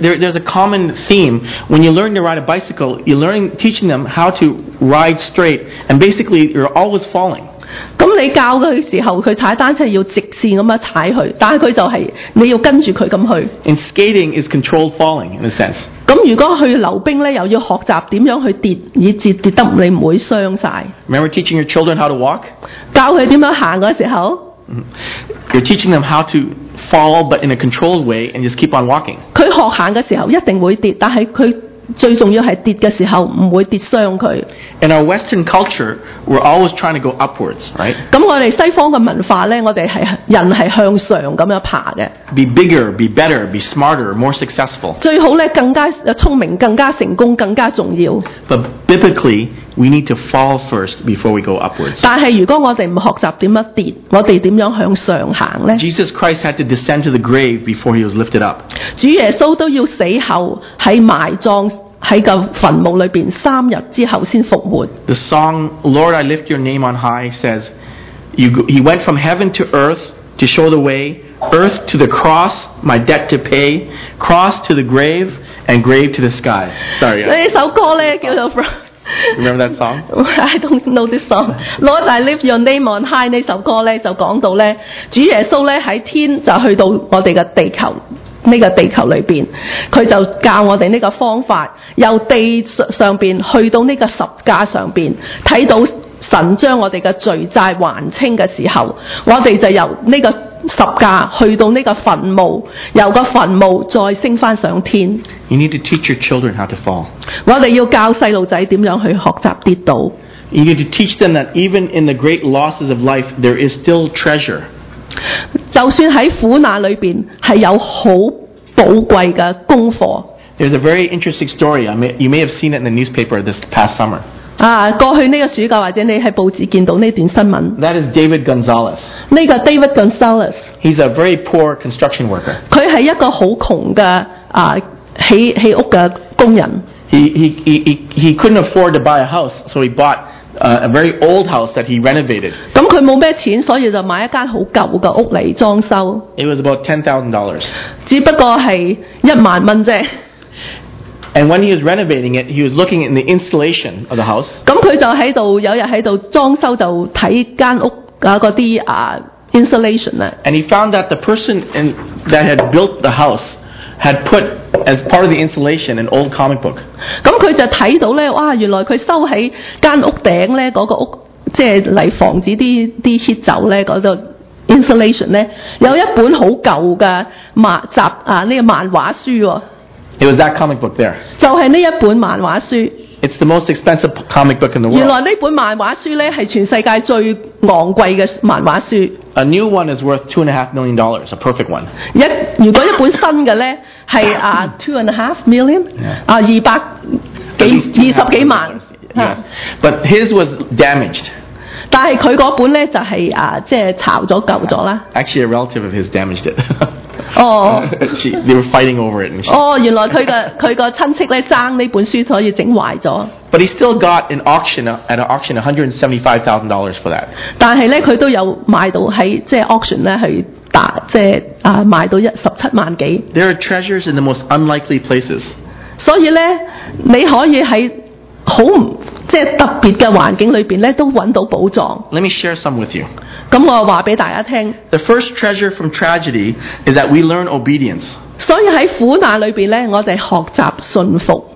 a common theme. When you learn to ride a bicycle, you're teaching them how to ride straight, and basically you're always falling. 咁你教佢嘅時候，佢踩單車要直線咁樣踩去，但係佢就係你要跟住佢咁去。 And skating is controlled falling in a sense. 咁如果去溜冰咧，又要學習點樣去跌，以至跌得你唔會傷晒。 Remember teaching your children how to walk? 教佢點樣行嗰時候， You're teaching them how to fall, but in a controlled way, and just keep on walking. 佢學行嘅時候一定會跌，但係佢最重要係跌嘅時候唔會跌傷佢。 In our Western culture, we're always trying to go upwards, right? 咁我哋西方嘅文化咧，我哋係人係向上咁樣爬嘅， Be bigger, be better, be smarter, more successful. 最好咧更加聰明、更加成功、更加重要。 But biblically, we need to fall first before we go upwards. 但係如果我哋唔學習點樣跌，我哋點樣向上行呢？ Jesus Christ had to descend to the grave before he was lifted up. 主耶穌都要死後喺埋葬喺個墳墓裏邊3日之後先復活。 The song, Lord, I lift your name on high, says, he went from heaven to earth to show the way, earth to the cross, my debt to pay, cross to the grave, and grave to the sky. Sorry. 呢首歌咧叫做 Remember that song? I don't know this song. Lord, I lift your name on high 呢首歌咧就講到咧，主耶穌咧喺天就去到我哋嘅地球。呢個地球裏邊，佢就教我哋呢個方法，由地上邊去到呢個十架上邊，睇到神將我哋嘅罪債還清嘅時候，我哋就由呢個十架去到呢個墳墓，由個墳墓再升翻上天。 You need to teach your children how to fall. 我哋要教細路仔點樣去學習跌倒。 You need to teach them that even in the great losses of life, there is still treasure. 就算喺苦難裏邊，係有好寶貴嘅功課。 There's a very interesting story. You may have seen it in the newspaper this past summer. 過去呢個暑假或者你喺報紙見到呢段新聞。 That is David Gonzalez. 呢個 David Gonzalez， He's a very poor construction worker. 佢係一個好窮嘅起屋嘅工人。 He couldn't afford to buy a house, so he bought a very old house that he renovated. 咁佢冇咩錢，所以就買一間好舊嘅屋嚟裝修。 It was about $10,000. 只不過係10000蚊啫。 And when he was renovating it, he was looking at the installation of the house. 咁佢就喺度有日喺度裝修，就睇間屋嗰啲installation 啊。 And he found that the person that had built the house had put as part of the installation an old comic book. 咁佢就睇到咧，哇！原來佢收喺間屋頂咧嗰個屋，即係嚟防止啲 heat 走咧嗰度 installation 咧，有一本好舊嘅呢個漫畫書喎。 It was that comic book there. 就係呢一本漫畫書。 It's the most expensive comic book in the 原 world. 來呢本漫畫書咧係全世界最昂貴嘅漫畫書。 A new one is worth $2.5 million, a perfect one. 如果一本新嘅咧係2.5 million 20幾萬。 Yes. But his was damaged. 但係佢嗰本咧就係即係炒咗舊咗啦。 Actually, a relative of his damaged it. 哦。 They were fighting over it. And 原來佢個親戚咧爭呢本書，所以整壞咗。 But he still got at an auction $175,000 for that. 但係咧，佢都有賣到喺即係 auction 咧去賣到17萬幾。 There are treasures in the most unlikely places. 所以咧，你可以喺好即係特別嘅環境裏邊咧，都揾到寶藏。 Let me share some with you. 咁我話俾大家聽。 The first treasure from tragedy is that we learn obedience. 所以喺苦難裏邊咧，我哋學習順服。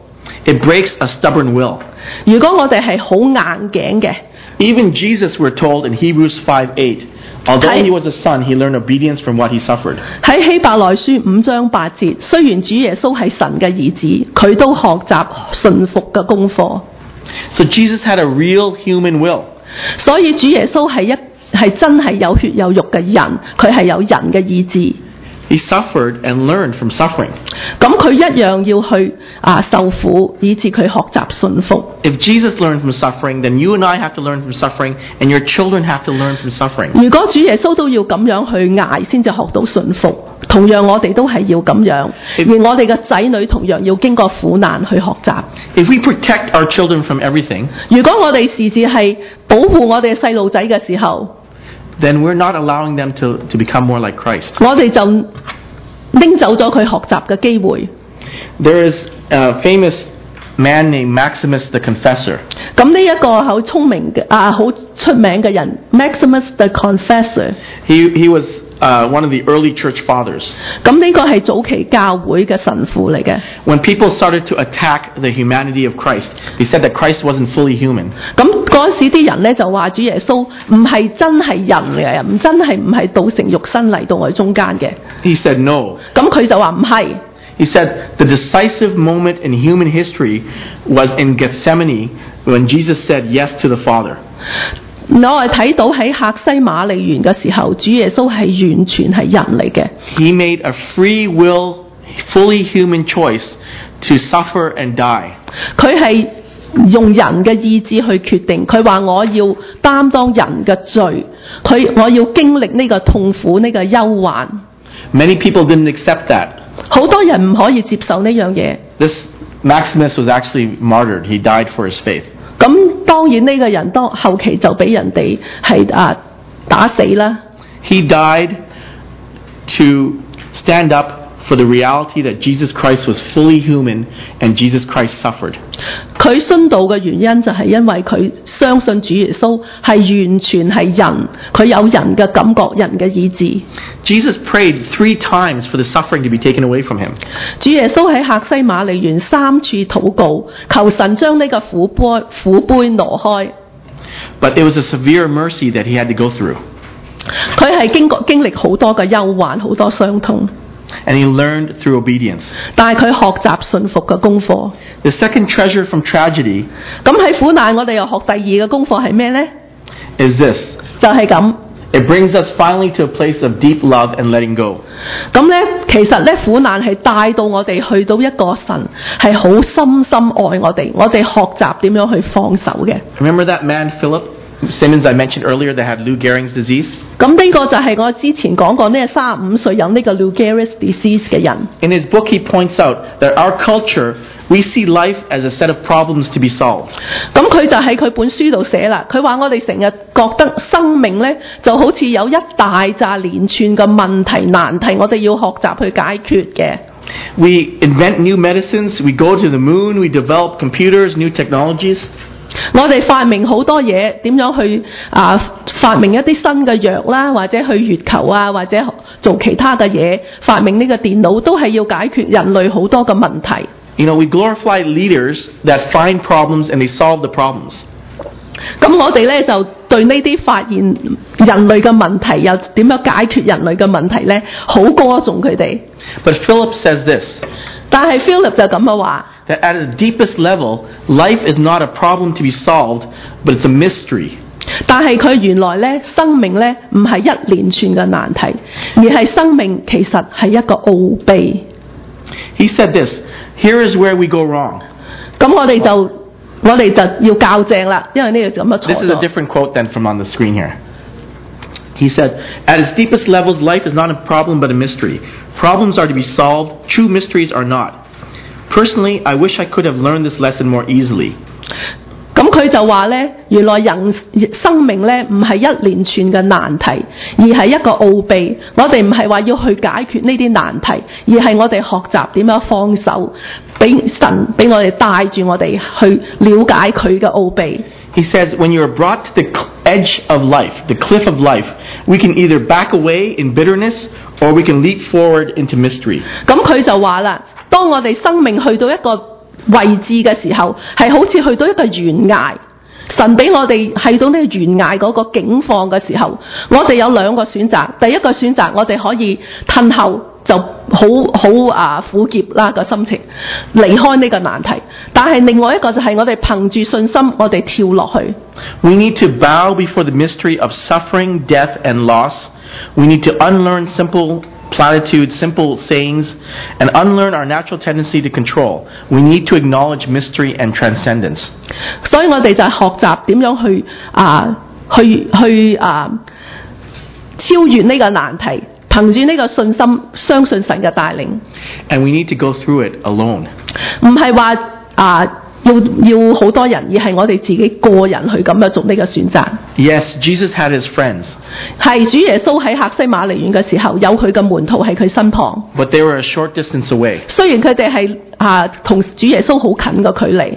It breaks a stubborn will. 如果我哋係好硬頸嘅， Even Jesus, we're told in Hebrews 5:8, although he was a son, he learned obedience from what he suffered. 喺希伯來書5章8節，雖然主耶穌係神嘅兒子，佢都學習順服嘅功課。 So Jesus had a real human will. 所以主耶穌係真係有血有肉嘅人，佢係有人嘅意志。 He suffered and learned from suffering. 咁佢一樣要去受苦，以致佢學習順服。 If Jesus learned from suffering, then you and I have to learn from suffering, and your children have to learn from suffering. 如果主耶穌都要咁樣去捱先至學到順服，同樣我哋都係要咁樣，而我哋嘅仔女同樣要經過苦難去學習。 If we protect our children from everything, 如果我哋時時係保護我哋嘅細路仔嘅時候， then we're not allowing them to become more like Christ. 我哋就拎走咗佢學習嘅機會。 There is a famous man named Maximus the Confessor. 咁呢一個好聰明嘅好出名嘅人 ，Maximus the Confessor。 He was one of the early church fathers. 咁呢個係早期教會嘅神父嚟嘅。 When people started to attack the humanity of Christ, they said that Christ wasn't fully human. 咁嗰陣時啲人咧就話主耶穌唔係真係人嚟嘅，唔係道成肉身嚟到我哋中間嘅。 He said no. 咁佢就話唔係。 He said the decisive moment in human history was in Gethsemane when Jesus said yes to the Father. 我係睇到喺客西馬尼園嘅時候，主耶穌係完全係人嚟嘅。 He made a free will, fully human choice to suffer and die. 佢係用人嘅意志去決定，佢話我要擔當人嘅罪，我要經歷呢個痛苦呢個憂患。 Many people didn't accept that. 好多人唔可以接受呢樣嘢。 This Maximus was actually martyred. He died for his faith. 咁當然呢個人後期就俾人哋係打死啦。 He died to stand up for the reality that Jesus Christ was fully human and Jesus Christ suffered. 佢殉道嘅原因就係因為佢相信主耶穌係完全係人，佢有人嘅感覺、人嘅意志。 Jesus prayed 3 times for the suffering to be taken away from him. 主耶穌喺客西馬尼園3次禱告，求神將呢個苦杯挪開。 But it was a severe mercy that he had to go through. 佢係經歷好多嘅憂患，好多傷痛。 And he learned through obedience. 但係佢學習順服嘅功課。 The second treasure from tragedy 咁喺苦難，我哋又學第二個功課係咩呢？ is this. 就係咁。 It brings us finally to a place of deep love and letting go. 咁咧，其實咧苦難係帶到我哋去到一個神係好深深愛我哋學習點樣去放手嘅。 Remember that man Philip Simmons I mentioned earlier that had Lou Gehrig's disease? 咁呢個就係我之前講過呢35歲有呢個 Lou Gehrig's disease 嘅人。 In his book he points out that our culture, we see life as a set of problems to be solved. 咁佢就喺佢本書度寫啦，佢話我哋成日覺得生命咧就好似有一大紮連串嘅問題難題，我哋要學習去解決嘅。 We invent new medicines, we go to the moon, we develop computers, new technologies. 我哋發明好多嘢，點樣去發明一啲新嘅藥啦，或者去月球啊，或者做其他嘅嘢，發明呢個電腦都係要解決人類好多嘅問題。 You know, we glorify leaders that find problems and they solve the problems. 咁我哋咧就對呢啲發現人類嘅問題又點樣解決人類嘅問題咧，好歌頌佢哋。 But Philip says this, 但係 Philip 就咁樣話。 that at the deepest level, life is not a problem to be solved, but it's a mystery. 但係佢原來咧，生命咧唔係一連串嘅難題，而係生命其實係一個奧秘。 He said this, here is where we go wrong. 咁我哋就要校正啦，因為呢個咁樣錯 This is a 咗。 different quote than from on the screen here. He said, at its deepest levels, life is not a problem but a mystery. Problems are to be solved, true mysteries are not. Personally, I wish I could have learned this lesson more easily. 咁佢就話咧，原來生命咧唔係一連串嘅難題，而係一個奧秘。我哋唔係話要去解決呢啲難題，而係我哋學習點樣放手，俾神俾我哋帶住我哋去了解佢嘅奧秘。 He says, when you are brought to the edge of life, the cliff of life, we can either back away in bitterness or we can leap forward into mystery. 咁佢就話啦，當我哋生命去到一個位置嘅時候，係好似去到一個懸崖。神俾我哋係到呢個懸崖嗰個境況嘅時候，我哋有兩個選擇。第一個選擇，我哋可以退後，就好苦澀啦個心情，離開呢個難題。但係另外一個就係我哋憑住信心，我哋跳落去。 We need to bow before the mystery of suffering, death, and loss. We need to unlearn simple platitudes, simple sayings, and unlearn our natural tendency to control. We need to acknowledge mystery and transcendence. 所以我哋就係學習點樣去超越呢個難題，憑住呢個信心，相信神嘅帶領。 And we need to go through it alone. 唔係話要好多人，而係我哋自己個人去咁樣做呢個選擇。 Yes, Jesus had his friends, 係主耶穌喺客西馬尼園嘅時候，有佢嘅門徒喺佢身旁。 but they were a short distance away. 雖然佢哋係同主耶穌好近嘅距離。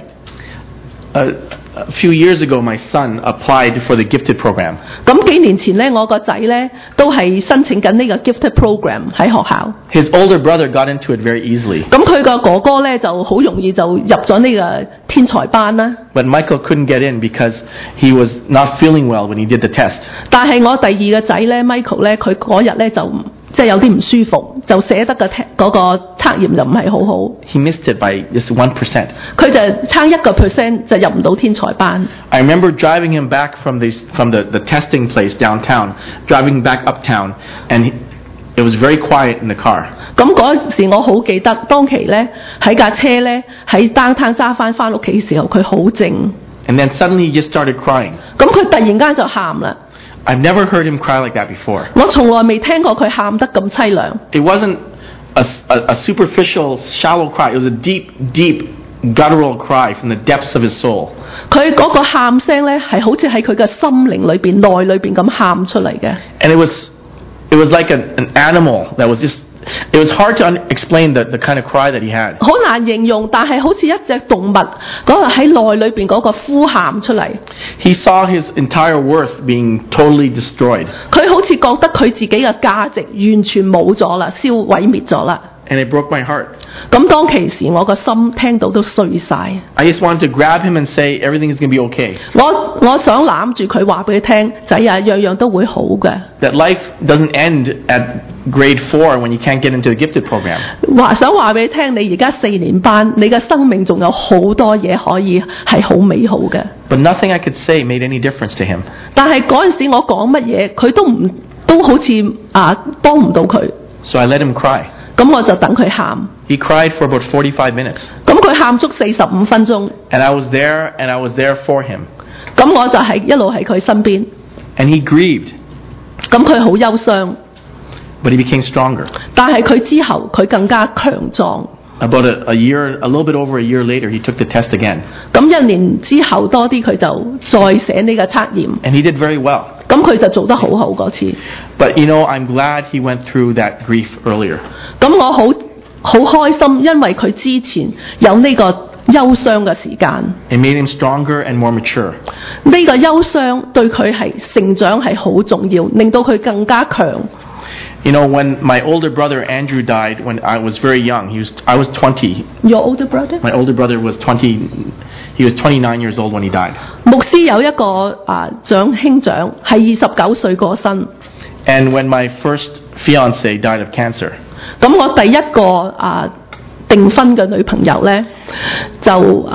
A few years ago, my son applied for the gifted program. 咁幾年前咧，我個仔咧都係申請緊呢個 gifted program 喺學校。 His older brother got into it very easily, 咁佢個哥哥咧就好容易就入咗呢個天才班啦。 but Michael couldn't get in because he was not feeling well when he did the test. 但係我第二個仔咧 Michael 咧，佢嗰日咧就即係有啲唔舒服，就寫得嗰個測驗就唔係好好。 He missed it by just 1%. 佢就差1% 就入唔到天才班。 I remember driving him back from the testing place downtown, driving back uptown, and it was very quiet in the car. 咁嗰時我好記得，當期咧喺架車咧喺 downtown 揸翻屋企嘅時候，佢好靜。 And then suddenly he just started crying. 咁佢突然間就喊啦。 I've never heard him cry like that before. 我從來未聽過佢喊得咁凄涼。 It wasn't a superficial, shallow cry. It was a deep, deep, guttural cry from the depths of his soul. 佢嗰個喊聲咧係好似喺佢嘅心靈裏邊、內裏邊咁喊出嚟嘅。 And it was like an animal that was just. It was hard to explain the kind of cry that he had. 好難形容，但係好似一隻動物嗰個喺內裏邊嗰個呼喊出嚟。 He saw his entire worth being totally destroyed. 佢好似覺得佢自己嘅價值完全冇咗啦，毀滅咗啦。 And it broke my heart. 咁當其時我個心聽到都碎晒。 I just wanted to grab him and say everything is going to be okay. 我想攬住佢話俾佢聽，仔啊，樣樣都會好嘅。 That life doesn't end at grade 4 when you can't get into the gifted program. 想話俾你聽，你而家4年班，你嘅生命仲有好多嘢可以係好美好嘅。 But nothing I could say made any difference to him. 但係嗰陣時我講乜嘢，佢都好似幫唔到佢。 So I let him cry. 咁我就等佢喊。 He cried for about 45 minutes. 咁佢喊足45分鐘。 And I was there for him. 咁我就一路喺佢身邊。 And he grieved. 咁佢好憂傷。 But he became stronger. 但係佢之後佢更加強壯。 About a little bit over a year later, he took the test again. 咁1年之後多啲，佢就再寫呢個測驗。 And he did very well. 咁佢就做得好好嗰次。 But I'm glad he went through that grief earlier. 咁我好開心，因為佢之前有呢個憂傷嘅時間。 It made him stronger and more mature. 呢個憂傷對佢係成長係好重要，令到佢更加強。 When my older brother Andrew died when I was very young, I was 20. Your older brother? My older brother was 20. He was 29 years old when he died. 牧師有一個兄長係29歲過身。 And when my first fiancée died of cancer. 咁我第一個訂婚嘅女朋友咧就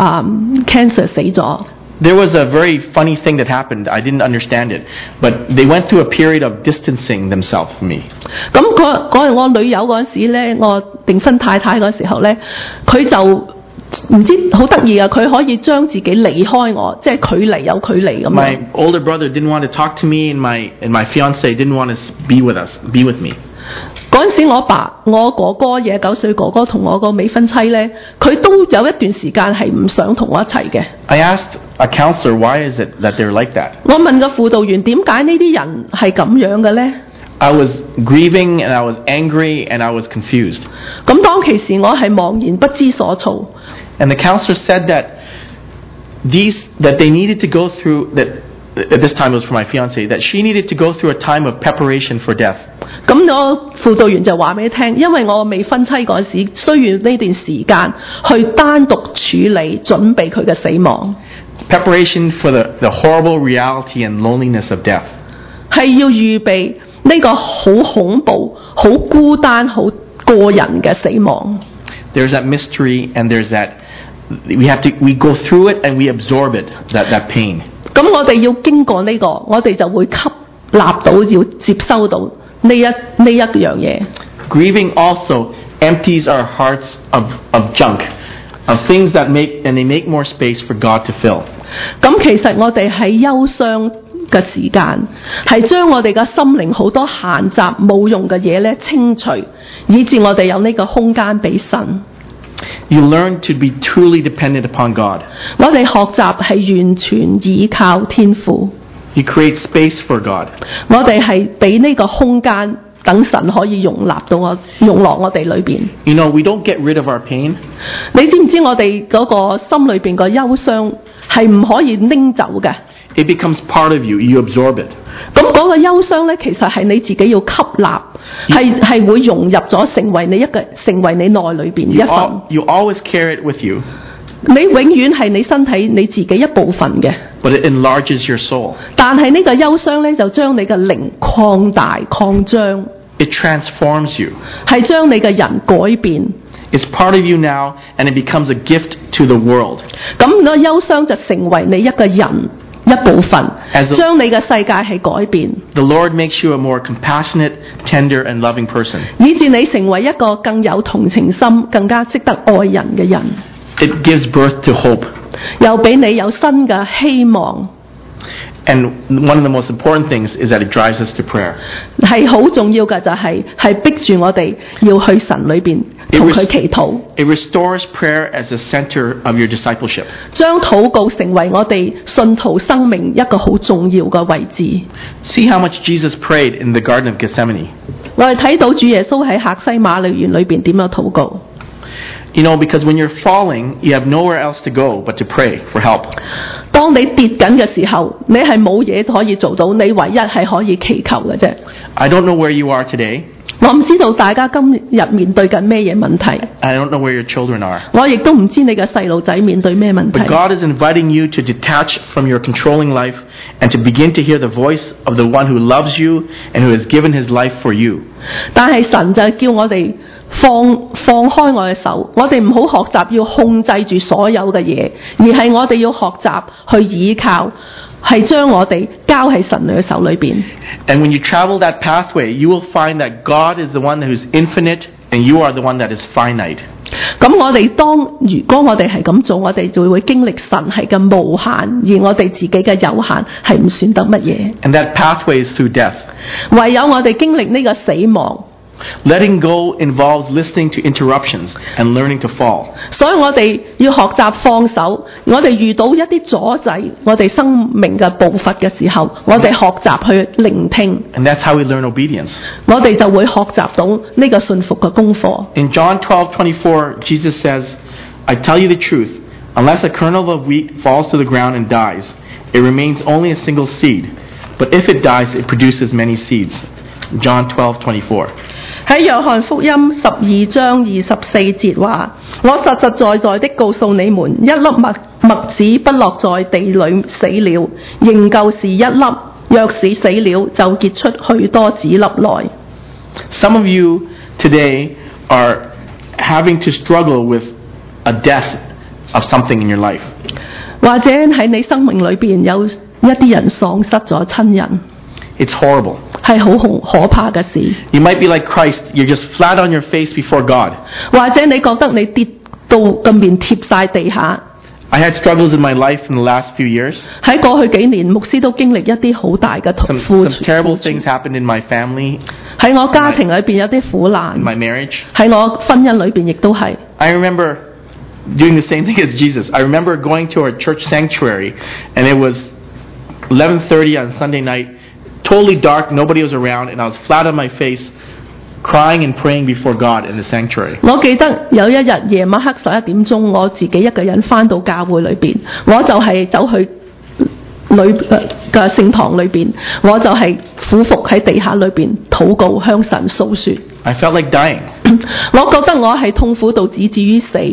cancer 死咗。 There was a very funny thing that happened. I didn't understand it, but they went through a period of distancing themselves from me. 咁嗰我女友嗰陣時咧，我訂婚太太嗰時候咧，佢就唔知好得意啊！佢可以將自己離開我，即係距離有距離咁樣。 My older brother didn't want to talk to me, and my fiancée didn't want to be with me. 嗰陣時我哥哥29歲哥哥同我個未婚妻咧，佢都有一段時間係唔想同我一齊嘅。 I asked a counselor, why is it that they're like that? 我問個輔導員點解呢啲人係咁樣嘅咧？ I was grieving and I was angry and I was confused. 咁當其時我係茫然不知所措。 And the counselor said that they needed to go through that at this time it was for my fiancée, that she needed to go through a time of preparation for death. 咁我輔導員就話俾你聽，因為我未婚妻嗰陣時，需要呢段時間去單獨處理準備佢嘅死亡， Preparation for the horrible reality and loneliness of death. 係要預備呢個好恐怖、好孤單、好個人嘅死亡。 There's that mystery, and there's that we go through it and we absorb it, that pain. 咁我哋要經過呢個，我哋就會吸納到，要接收到呢一樣嘢。 Grieving also empties our hearts of junk, of things that make more space for God to fill. 咁其實我哋喺憂傷嘅時間，係將我哋嘅心靈好多閒雜冇用嘅嘢咧清除，以致我哋有呢個空間俾神。 You learn to be truly dependent upon God. 我哋學習係完全倚靠天父。 You create space for God. 我哋係俾呢個空間，等神可以容落我哋裏邊。 You know, we don't get rid of our pain. 你知唔知我哋嗰個心裏邊個憂傷係唔可以拎走嘅？ It becomes part of you. You absorb it. 咁嗰個憂傷咧，其實係你自己要吸納，係會融入咗，成為你內裏邊一份。 You always carry it with you. 你永遠係你身體你自己一部分嘅。 But it enlarges your soul. 但係呢個憂傷咧，就將你嘅靈擴大擴張， It transforms you. 係將你嘅人改變。 It's part of you now, and it becomes a gift to the world. 咁個憂傷就成為你一個人一部分， As a- 將你嘅世界係改變， The Lord makes you a more compassionate, tender, and loving person. 以致你成為一個更有同情心、更加識得愛人嘅人， It gives birth to hope. 又俾你有新嘅希望。 And one of the most important things is that it drives us to prayer. 係好重要嘅就係逼住我哋要去神裏邊同佢祈禱， It restores prayer as the center of your discipleship. 將禱告成為我哋信徒生命一個好重要嘅位置。 See how much Jesus prayed in the Garden of Gethsemane. 我哋睇到主耶穌喺客西馬尼園裏邊點樣禱告。 You know, because when you're falling, you have nowhere else to go but to pray for help. 當你跌緊嘅時候，你係冇嘢可以做到，你唯一係可以祈求嘅啫。 I don't know where you are today. 我唔知道大家今日面對緊咩嘢問題， I don't know where your children are. 我亦都唔知你嘅細路仔面對咩問題。 But God is inviting you to detach from your controlling life and to begin to hear the voice of the one who loves you and who has given his life for you. 但係神就係叫我哋放開我嘅手，我哋唔好學習要控制住所有嘅嘢，而係我哋要學習去倚靠，係將我哋交喺神嘅手裏邊。 And when you travel that pathway, you will find that God is the one who's infinite and you are the one that is finite. 咁如果我哋係咁做，我哋就會經歷神係咁無限，而我哋自己嘅有限係唔算得乜嘢。 And that pathway is through death. 唯有我哋經歷呢個死亡。 Letting go involves listening to interruptions and learning to fall. 所以我哋要學習放手。我哋遇到一啲阻滯我哋生命嘅步伐嘅時候，我哋學習去聆聽， And that's how we learn obedience. 我哋就會學習到呢個信服嘅功課。 In John 12:24, Jesus says, I tell you the truth, unless a kernel of wheat falls to the ground and dies, it remains only a single seed. But if it dies, it produces many seeds. John 12:24. 喺約翰福音12章24節話：我實實在在的告訴你們，一粒麥子不落在地裏死了，仍舊是一粒；若是死了，就結出許多子粒來。 Some of you today are having to struggle with a death of something in your life. 或者喺你生命裏邊有一啲人喪失咗親人， It's horrible. 係好可怕嘅事。 You might be like Christ, you're just flat on your face before God. 或者你覺得你跌到個面貼晒地下。 I had struggles in my life in the last few years. 喺過去幾年，牧師都經歷一啲好大嘅 Some terrible things happened in my family, 喺我家庭裏邊有啲苦 in 難， my marriage. 喺我婚姻裏邊亦都係。 I remember doing the same thing as Jesus. I remember going to our church sanctuary, and it was 11:30 on Sunday night, totally dark, nobody was around, and I was flat on my face, crying and praying before God in the sanctuary. 我記得有一日夜晚黑11點鐘，我自己一個人返到教會裏邊，我就係走去嘅聖堂裏邊，我就係俯伏喺地下裏邊禱告，向神訴說。 I felt like dying. 我覺得我係痛苦到只至於死。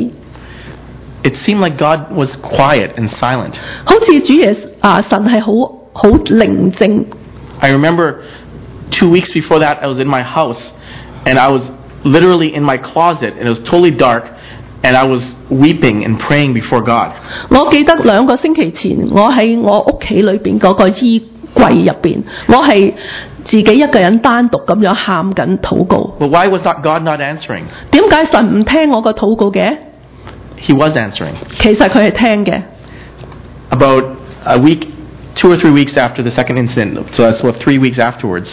It seemed like God was quiet and silent. 好似神係好寧靜。 I remember 2 weeks before that, I was in my house, and I was literally in my closet, and it was totally dark, and I was weeping and praying before God. 我記得2個星期前，我喺我屋企裏邊嗰個衣櫃入邊，我係自己一個人單獨咁樣喊緊禱告。 But why was God not answering? 點解神唔聽我個禱告嘅？ He was answering. 其實佢係聽嘅。 About 2 or 3 weeks after the second incident, so that's 3 weeks afterwards,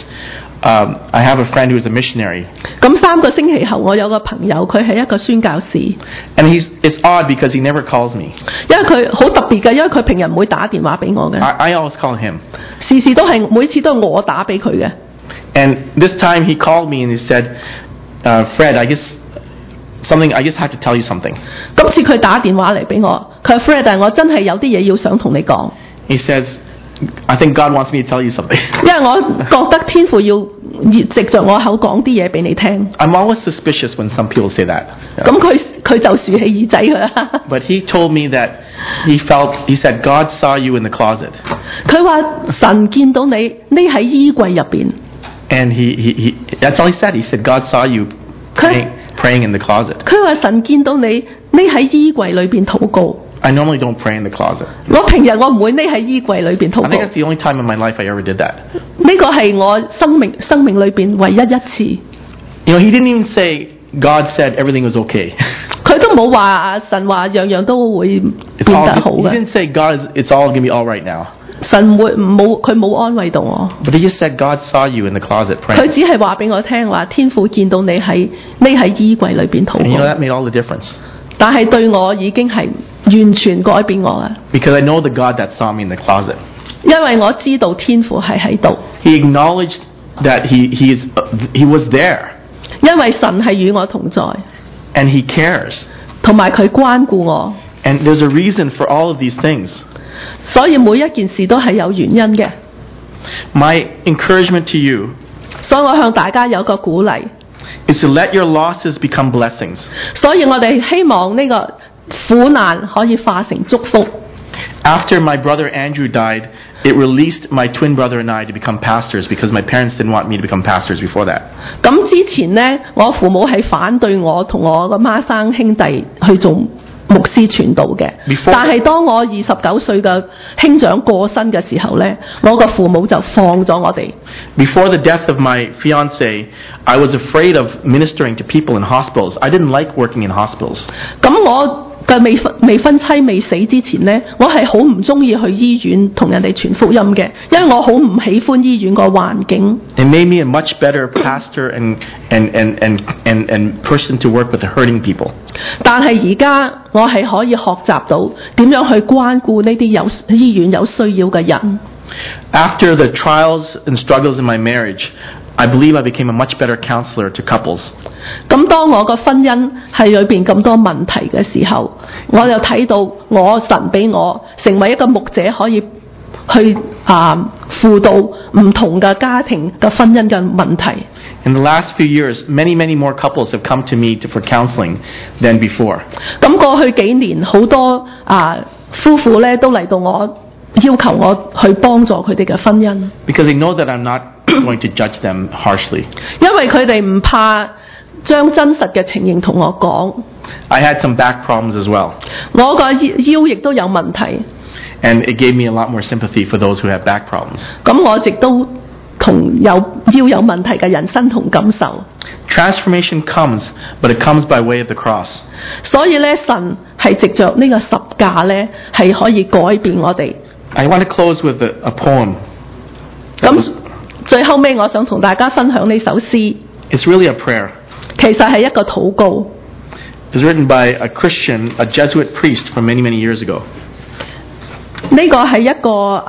I have a friend who is a missionary. 咁3個星期後，我有個朋友，佢係一個宣教士。 And it's odd because he never calls me. 因為佢好特別嘅，因為佢平日唔會打電話俾我嘅。 I always call him. 時時都係每次都係我打俾佢嘅。 And this time he called me and he said, Fred, I just have to tell you something. 今次佢打電話嚟俾我，佢話 Fred， 我真係有啲嘢要想同你講。 He says, I think God wants me to tell you something. 因為我覺得天父要藉着我口講啲嘢俾你聽。 I'm always suspicious when some people say that. 咁佢就豎起耳仔佢啦。 But he told me that he said God saw you in the closet. 佢話神見到你匿喺衣櫃入邊。 And he that's all he said. He said God saw you praying in the closet. 佢話神見到你匿喺衣櫃裏邊禱告。 I normally don't pray in the closet. 我平日我唔會匿喺衣櫃裏邊禱告。 I think that's the only time in my life I ever did that. 呢個係我生命裏邊唯一一次。 You know, he didn't even say God said everything was okay. 佢都冇話神話樣樣都會變得好 He 嘅。 didn't say it's all going to be all right now. 神佢冇安慰到我。 But he just said God saw you in the closet 佢 praying. 只係話俾我聽話，天父見到你匿喺衣櫃裏邊禱 And you know 告。 that made all the difference. 但係對我已經係完全改變我啦， Because I know the God that saw me in the closet. 因為我知道天父係喺度， He acknowledged that he was there 因為神係與我同在， and he cares. 同埋佢關顧我， And there's a reason for all of these things. 所以每一件事都係有原因嘅。 My encouragement to you 所以我向大家有個鼓勵， is to let your losses become blessings. 所以我哋希望呢個苦難可以化成祝福。 After my brother Andrew died, it released my twin brother and I to become pastors because my parents didn't want me to become pastors before that. 咁之前呢，我父母係反對我同我個孖生兄弟去做牧師傳道嘅。 Before- 但係當我29歲嘅兄長過身嘅時候呢，我個父母就放咗我哋。 Before the death of my fiancée, I was afraid of ministering to people in hospitals. I didn't like working in hospitals. 咁我嘅未婚妻未死之前呢，我係好唔中意去醫院同人哋傳福音嘅，因為我好唔喜歡醫院個環境。 It made me a much better pastor and person to work with the hurting people. 但係而家我係可以學習到點樣去關顧呢啲醫院有需要嘅人。 After the trials and struggles in my marriage, I believe I became a much better counselor to couples. 咁當我個婚姻係裏邊咁多問題嘅時候，我就睇到神俾我成為一個牧者，可以去輔導唔同嘅家庭嘅婚姻嘅問題。 In the last few years, many more couples have come to me for counseling than before. 咁過去幾年，好多夫婦咧都嚟到我要求我去幫助佢哋嘅婚姻， Because they know that I'm not going to judge them harshly. 因為佢哋唔怕將真實嘅情形同我講。 I had some back problems as well, 我個腰亦都有問題， and it gave me a lot more sympathy for those who have back problems. 咁我亦都同腰有問題嘅人身同感受。 Transformation comes, but it comes by way of the cross. 所以咧，神係藉着呢個十架咧，係可以改變我哋。 I want to close with a poem. 咁最後尾，我想同大家分享呢首詩， It's really a prayer. 其實係一個禱告。 It was written by a Christian, a Jesuit priest from many years ago. 呢個係一個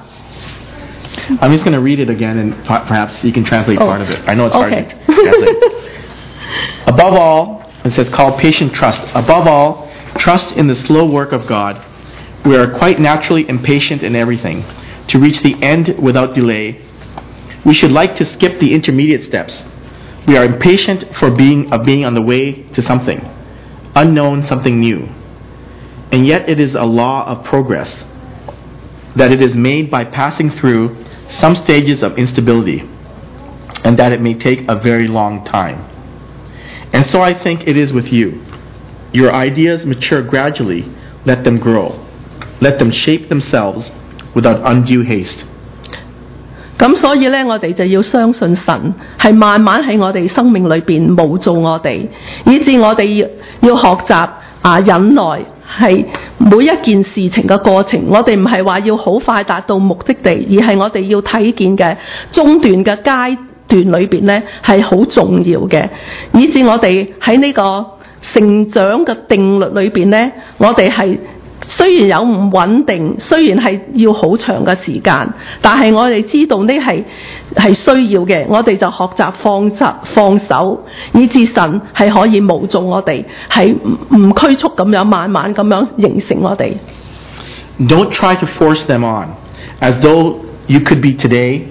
I'm just going to read it again, and perhaps you can translate part of it. I know it's hard Okay. to translate. Above all, it says, call patient trust. Above all, trust in the slow work of God. We are quite naturally impatient in everything. to reach the end without delay, we should like to skip the intermediate steps. We are impatient for being on the way to something unknown, something new. And yet it is a law of progress that it is made by passing through some stages of instability, and that it may take a very long time. And so I think it is with you. Your ideas mature gradually. Let them grow. Let them shape themselves without undue haste. 咁所以咧，我哋就要相信神係慢慢喺我哋生命裏邊模造我哋，以致我哋要學習忍耐，係每一件事情嘅過程。我哋唔係話要好快達到目的地，而係我哋要睇見嘅中段嘅階段裏邊咧係好重要嘅，以致我哋喺呢個成長嘅定律裏邊咧，我哋係雖然有唔穩定，雖然係要好長嘅時間，但係我哋知道呢係需要嘅，我哋就學習放手，以致神係可以模造我哋，係唔拘束咁樣慢慢咁樣形成我哋。 Don't try to force them on, as though you could be today.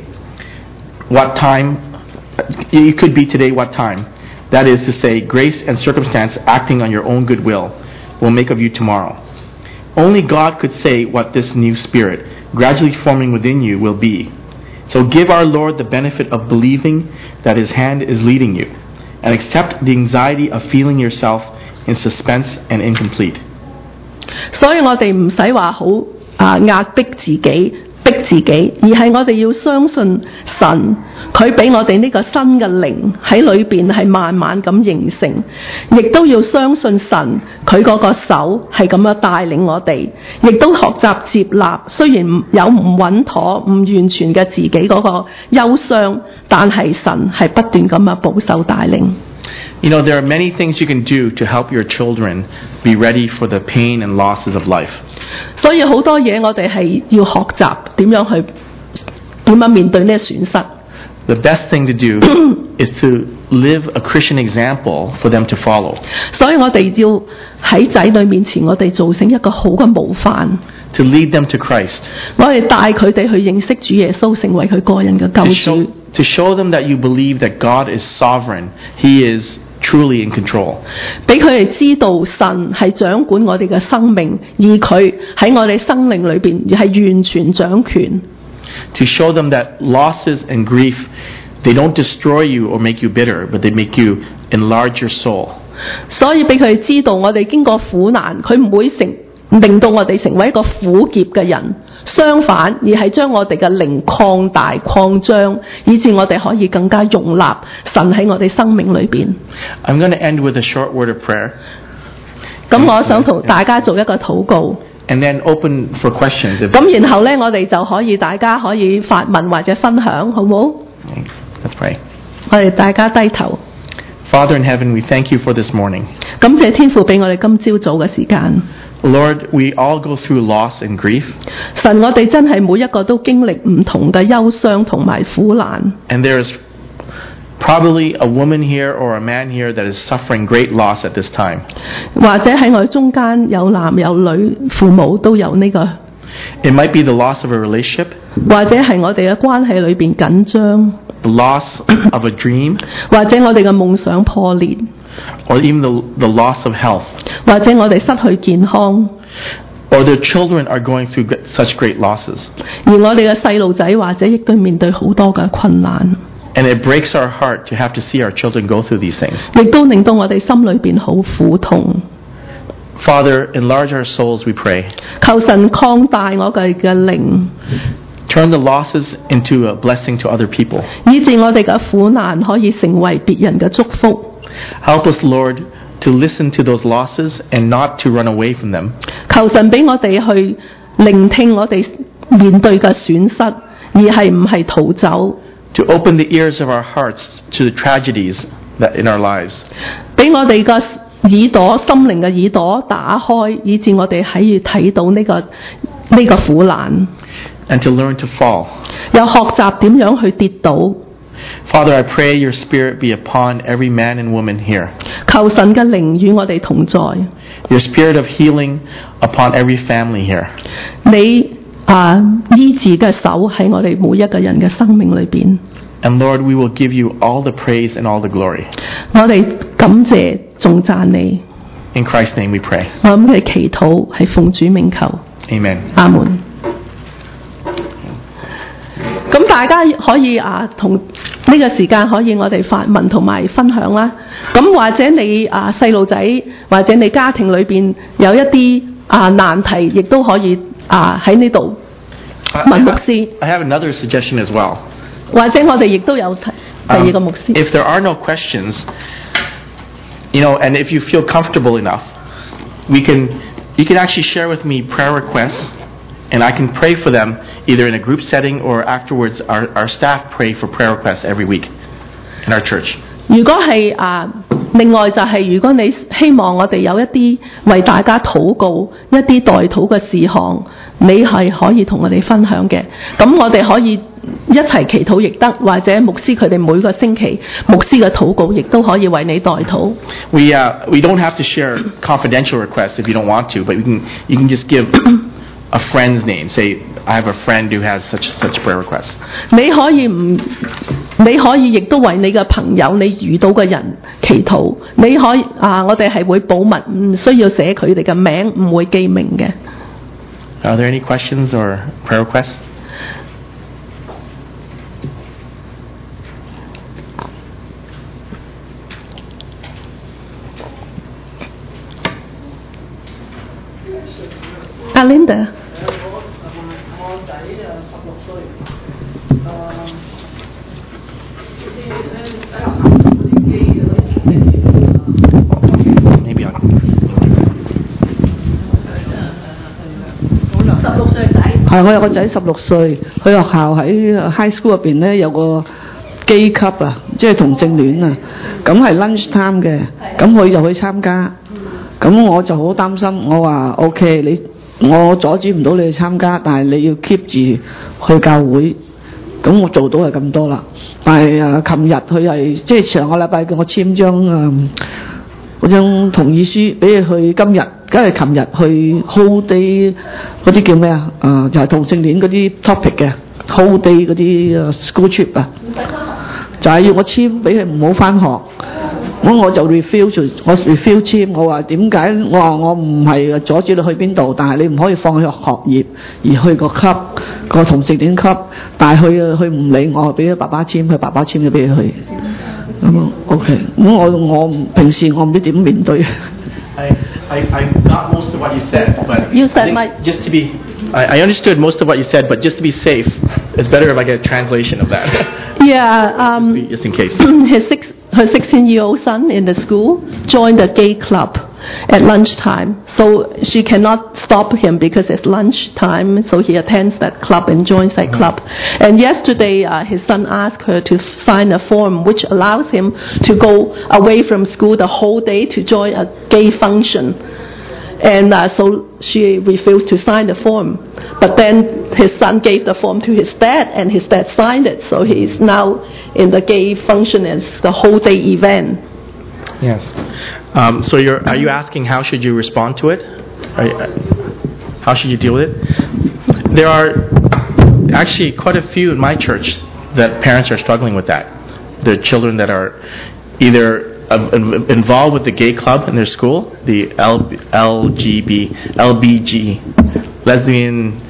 What time? You could be today. What time? That is to say, grace and circumstance acting on your own goodwill will make of you tomorrow. Only God could say what this new spirit, gradually forming within you, will be. So give our Lord the benefit of believing that His hand is leading you, and accept the anxiety of feeling yourself in suspense and incomplete. 所以我哋唔使話好壓迫自己，逼自己，而係我哋要相信神，佢俾我哋呢個新嘅靈喺裏邊係慢慢咁形成，亦都要相信神佢嗰個手係咁樣帶領我哋，亦都學習接納，雖然有唔穩妥、唔完全嘅自己嗰個憂傷，但係神係不斷咁樣保守帶領。 You know, there are many things you can do to help your children be ready for the pain and losses of life. 所以好多嘢我哋係要學習點樣面對呢個損失。 The best thing to do is to live a Christian example for them to follow. 所以我哋要喺仔女面前，我哋造成一個好嘅模範。 To lead them to Christ. 我哋帶佢哋去認識主耶穌，成為佢個人嘅救主。 To show them that you believe that God is sovereign. He is truly in control. 俾佢哋知道神係掌管我哋嘅生命，而佢喺我哋生命裏邊係完全掌權。 To show them that losses and grief, they don't destroy you or make you bitter, but they make you enlarge your soul. 所以俾佢哋知道，我哋經過苦難，佢唔會令到我哋成為一個苦澀嘅人，相反而係將我哋嘅靈擴大擴張，以致我哋可以更加容納神喺我哋生命裏邊。 I'm going to end with a short word of prayer. 咁我想同大家做一個禱告。 And then open for questions. 咁然後呢，我哋就可以大家可以發問或者分享，好唔好？ Let's pray. 我哋大家低頭。 Father in heaven, we thank you for this morning. 感謝天父俾我哋今朝早嘅時間。 Lord, we all go through loss and grief. 神，我哋真係每一個都經歷唔同嘅憂傷同埋苦難。 And there is probably a woman here or a man here that is suffering great loss at this time. 或者喺我哋中間有男有女，父母都有呢個。 It might be the loss of a relationship. 或者係我哋嘅關係裏邊緊張。 The loss of a dream. 或者我哋嘅夢想破裂。 Or even the loss of health. 或者我哋失去健康。 Or their children are going through such great losses. 而我哋嘅細路仔或者亦都面對好多嘅困難。 And it breaks our heart to have to see our children go through these things. 亦都令到我哋心裏邊好苦痛。 Father, enlarge our souls, we pray. 求神擴大我哋嘅靈。 Turn the losses into a blessing to other people. 以致我哋嘅苦難可以成為別人嘅祝福。 Help us, Lord, to listen to those losses and not to run away from them. 求神俾我哋去聆聽我哋面對嘅損失，而係唔係逃走。 To open the ears of our hearts to the tragedies that in our lives. 俾我哋嘅耳朵、心靈嘅耳朵打開，以致我哋可以睇到呢個苦難。 And to learn to fall. 又學習點樣去跌倒。 Father, I pray your spirit be upon every man and woman here. 求神嘅靈與我哋同在。 Your spirit of healing upon every family here. 你醫治嘅手喺我哋每一個人嘅生命裏邊。 And Lord, we will give you all the praise and all the glory. 我哋感謝頌讚你。 In Christ's name we pray. 我咁嘅祈禱係奉主名求。 Amen. 阿門。咁大家可以同呢個時間可以我哋發問同埋分享啦。咁或者你細路仔或者你家庭裏邊有一啲難題，亦都可以喺呢度問牧師。 I have another suggestion as well. 或者我哋亦都有第二個牧師。 If there are no questions, and if you feel comfortable enough, you can actually share with me prayer requests, and I can pray for them either in a group setting or afterwards. Our staff pray for prayer requests every week in our church. 如果係另外就係如果你希望我哋有一啲為大家禱告一啲代禱嘅事項，你係可以同我哋分享嘅。咁我哋可以一齊祈禱亦得，或者牧師佢哋每個星期牧師嘅禱告亦都可以為你代禱。 We don't have to share confidential requests if you don't want to, but you can just give a friend's name. Say, I have a friend who has such prayer requests. 你可以亦都為你嘅朋友你遇到嘅人祈禱。你可以我哋係會保密，唔需要寫佢哋嘅名，唔會記名嘅。 Are there any questions or prayer requests? Linda。 我仔16歲， Maybe on. 16歲仔。係，我有個仔16歲，佢學校喺 high school 入邊咧有個基級啊，即係同性戀啊，咁係 lunch time 嘅，咁佢就去參加，咁我就好擔心，我話 OK 我阻止唔到你去參加，但係你要 keep 住去教會。咁我做到係咁多啦。但係琴日佢係即係上個禮拜叫我簽嗰張同意書俾佢去今日，梗係琴日去 hold day 嗰啲叫咩啊？就係同性戀嗰啲 topic 嘅 hold day 嗰啲school trip 啊，就係要我簽俾佢唔好返學。咁我就 refuse 簽，我話點解？我話我唔係阻止你去邊度，但係你唔可以放棄學業而去個級個同性戀級，但係佢唔理我，俾咗爸爸簽，佢爸爸簽咗俾佢去。咁 OK， 咁我平時我唔知點面對。 I got most of what you said, but You said just to be, I understood most of what you said, but just to be safe, it's better if I get a translation of that. Yeah, just in case. Her 16-year-old son in the school joined a gay club at lunchtime. So she cannot stop him because it's lunchtime. So he attends that club and joins that club. And yesterday, his son asked her to sign a form which allows him to go away from school the whole day to join a gay function. And so she refused to sign the form. But then his son gave the form to his dad, and his dad signed it. So he's now in the gay function as the whole day event. Yes. So are you asking how should you respond to it? How should you deal with it? There are actually quite a few in my church that parents are struggling with that. The children that are either involved with the gay club in their school, the LBG, lesbian,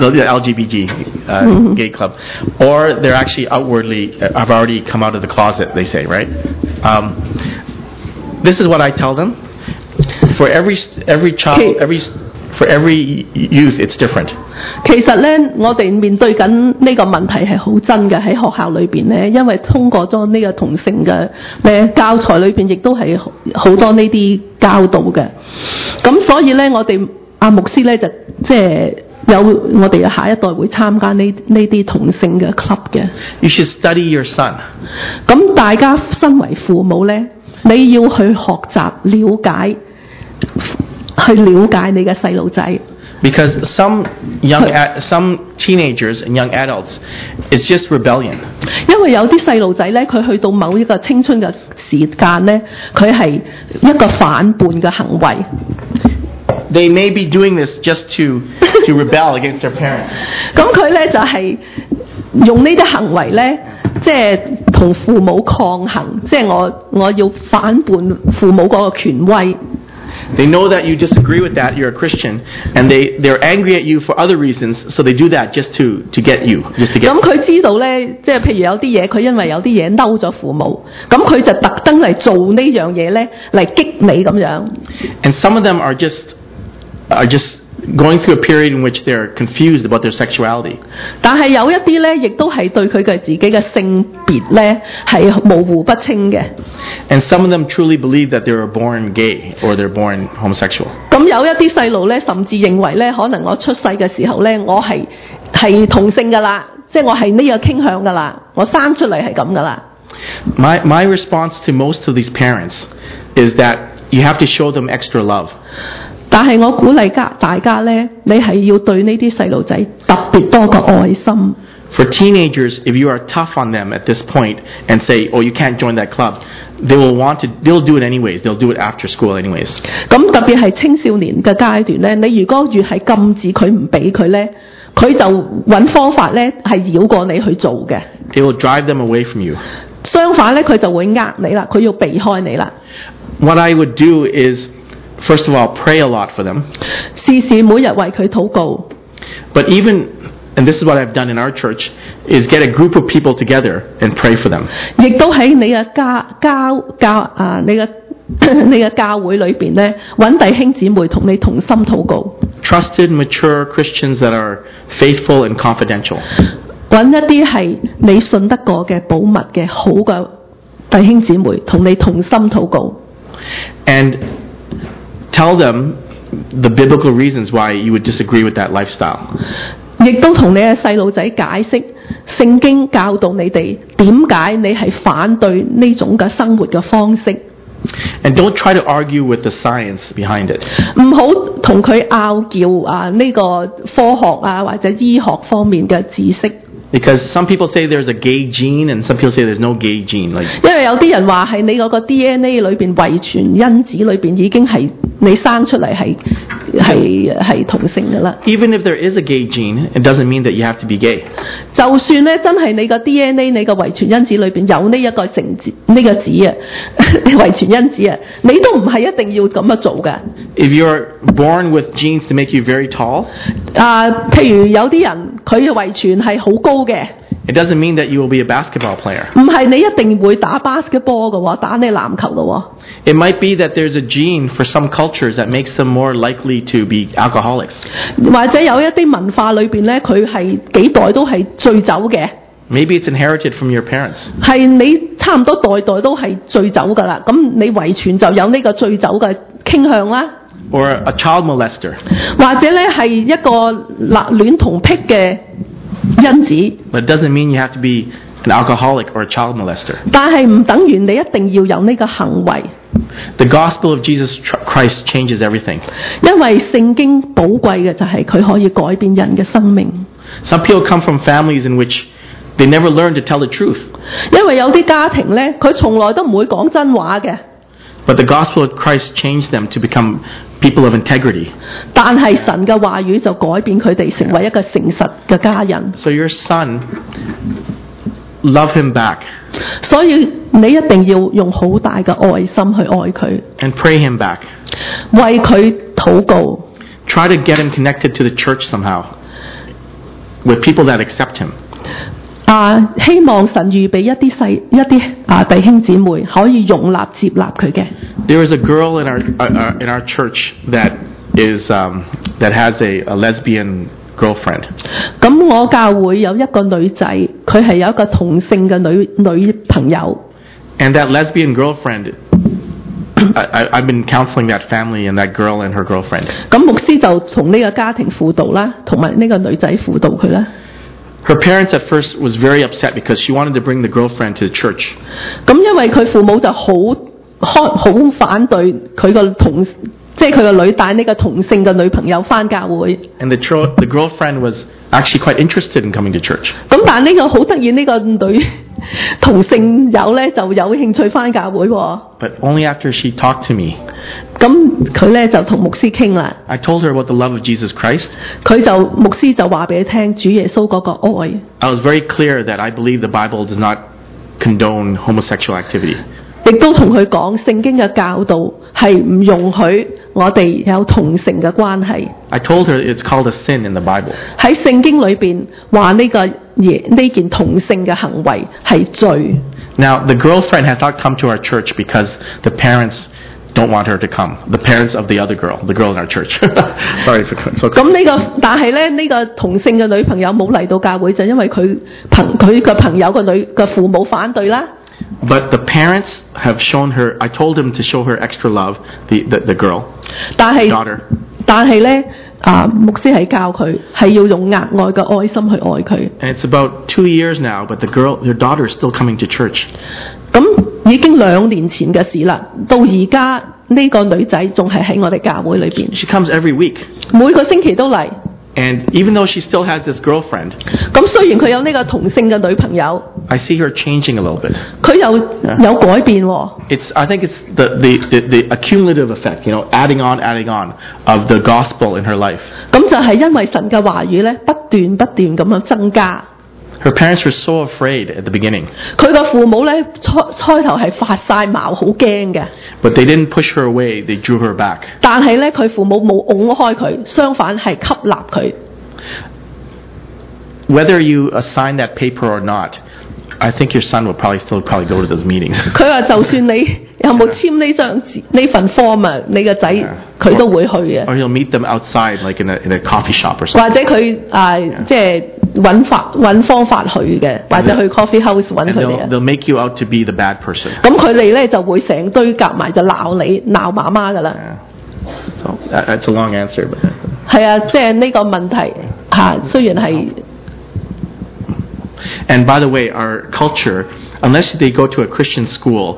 LGBT gay club, or they're actually outwardly have already come out of the closet. They say, right? This is what I tell them. For every child, for every youth, it's different. 其實咧，我哋面對緊呢個問題係好真嘅喺學校裏邊咧，因為通過咗呢個同性嘅教材裏邊，亦都係好多呢啲教導嘅。咁所以咧，我哋牧師咧就即係有我哋嘅下一代會參加呢啲同性嘅 club 嘅。 You should study your son. 咁大家身為父母咧，你要去學習了解你嘅細路仔。 Because some teenagers and young adults, it's just rebellion. 因為有啲細路仔咧，佢去到某一個青春嘅時間咧，佢係一個反叛嘅行為。 They may be doing this just to to rebel against their parents. 咁佢咧就係用呢啲行為咧，即係同父母抗衡，即係我要反叛父母嗰個權威。 They know that you disagree with that, you're a Christian, and they're angry at you for other reasons, so they do that just to get you, just to get 咁佢知道咧，即係譬如有啲嘢，佢因為有啲嘢嬲咗父母，咁佢就特登嚟做呢樣嘢咧，嚟激你咁樣。 And some of them are just going through a period in which they're confused about their sexuality. 但係有一啲咧，亦都係對佢嘅自己嘅性別咧係模糊不清嘅。 And some of them truly believe that they were born gay or they're born homosexual. 咁有一啲細路咧，甚至認為咧，可能我出世嘅時候咧，我係同性㗎啦，即係我係呢個傾向㗎啦，我生出嚟係咁㗎啦。 My response to most of these parents is that you have to show them extra love. 但係我鼓勵大家咧，你係要對呢啲細路仔特別多嘅愛心。 For teenagers, if you are tough on them at this point and say, "Oh, you can't join that club," they'll do it anyways. They'll do it after school anyways. 咁特別係青少年嘅階段咧，你如果越係禁止佢唔俾佢咧，佢就揾方法咧係繞過你去做嘅。 It will drive them away from you. 相反咧，佢就會呃你啦，佢要避開你啦。 What I would do is, first of all, pray a lot for them. 時時每日為佢禱告。 But and this is what I've done in our church, is get a group of people together and pray for them. 亦都喺你嘅你嘅教會裏邊咧，揾弟兄姊妹同你同心禱告。 Trusted, mature Christians that are faithful and confidential. 揾一啲係你信得過嘅保密嘅好嘅弟兄姊妹，同你同心禱告。 And tell them the biblical reasons why you would disagree with that lifestyle. 亦都同你嘅細路仔解釋聖經教導你哋點解你係反對呢種嘅生活嘅方式。 And don't try to argue with the science behind it. 唔好同佢拗撬呢個科學或者醫學方面嘅知識。 Because some people say there's a gay gene and some people say there's no gay gene. 因為有啲人話係你嗰個 DNA 裏邊遺傳因子裏邊已經係你生出嚟係同性㗎啦。 Even if there is a gay gene, it doesn't mean that you have to be gay. 就算咧真係你個 DNA 你個遺傳因子裏邊有呢一個呢個子遺傳因子你都唔係一定要咁樣做㗎。 If you're born with genes to make you very tall, 譬如有啲人佢嘅遺傳係好高嘅。 It doesn't mean that you will be a basketball player. 唔係你一定會打 basketball 嘅喎，打你籃球嘅喎。 It might be that there's a gene for some cultures that makes them more likely to be alcoholics. 或者有一啲文化裏邊咧，佢係幾代都係醉酒嘅。 Maybe it's inherited from your parents. 係你差唔多代代都係醉酒㗎啦，咁你遺傳就有呢個醉酒嘅傾向啦。 Or a child molester. 或者咧係一個戀童癖嘅因子。 But it doesn't mean you have to be an alcoholic or a child molester. 但係唔等於你一定要有呢個行為。 The gospel of Jesus Christ changes everything. 因為聖經寶貴嘅就係佢可以改變人嘅生命。 Some people come from families in which they never learn to tell the truth. 因為有啲家庭咧，佢從來都唔會講真話嘅。 But the gospel of Christ changed them to become people of integrity. 但係神嘅話語就改變佢哋成為一個誠實嘅家人。 So your son, love him back. 所以你一定要用好大嘅愛心去愛佢。 And pray him back. 為佢禱告。 Try to get him connected to the church somehow, with people that accept him. 希望神預備一啲弟兄姊妹可以容納接納佢嘅。 There is a girl in our church that has a lesbian girlfriend. 咁我教會有一個女仔，佢係有一個同性嘅女朋友。 And that lesbian girlfriend, I've been counseling that family and that girl and her girlfriend. 咁牧師就從呢個家庭輔導啦，同埋呢個女仔輔導佢啦。 Her parents at first was very upset because she wanted to bring the girlfriend to the church. 咁因為佢父母就好反對佢個即係佢個女帶呢個同性嘅女朋友返教會。 And the girlfriend was actually quite interested in coming to church. 咁但係呢個好得意，呢個同性友咧就有興趣返教會喎。 But only after she talked to me, 咁佢咧就同牧師傾啦， I told her about the love of Jesus Christ. 牧師就話俾你聽主耶穌嗰個愛。 I was very clear that I believe the Bible does not condone homosexual activity. 亦都同佢講聖經嘅教導係唔容許我哋有同性嘅關係。 I told her it's called a sin in the Bible. 喺聖經裏邊話呢件同性嘅行為係罪。 Now, the girlfriend has not come to our church because the parents don't want her to come. The parents of the other girl, the girl in our church. Sorry for so. 但係咧呢個同性嘅女朋友冇嚟到教會，就因為佢嘅朋友嘅父母反對啦。 But the parents have shown her. I told them to show her extra love, the girl, 但係 daughter. 但係咧牧師係教佢係要用額外嘅愛心去愛佢。 And it's about 2 years now, but her daughter is still coming to church. 咁已經2年前嘅事啦，到而家呢個女仔仲係喺我哋教會裏邊， She comes every week. 每個星期都嚟。 And even though she still has this girlfriend, 咁雖然佢有呢個同性嘅女朋友， I see her changing a little bit. 佢有改變喎。 I think it's the accumulative effect, adding on of the gospel in her life. 咁就係因為神嘅話語咧，不斷咁樣增加。 Her parents were so afraid at the beginning, 佢嘅父母咧初頭係發晒毛，好驚嘅。 but they didn't push her away, they drew her back. 但係咧，佢父母冇拱開佢，相反係吸納佢。 Whether you assign that paper or not, I think your son will still go to those meetings. 佢話就算你有冇簽呢份 form 啊，你個仔佢都會去嘅。 Or he'll meet them outside, like in a coffee shop or something. 或者佢即係揾方法去嘅，或者去 coffee house 揾 And 佢哋啊。 they'll make you out to be the bad person. 咁佢哋咧就會成堆夾埋就鬧媽媽噶啦。 Yeah. So that's a long answer, but 係啊，即係呢個問題雖然係。 And by the way, our culture, unless they go to a Christian school,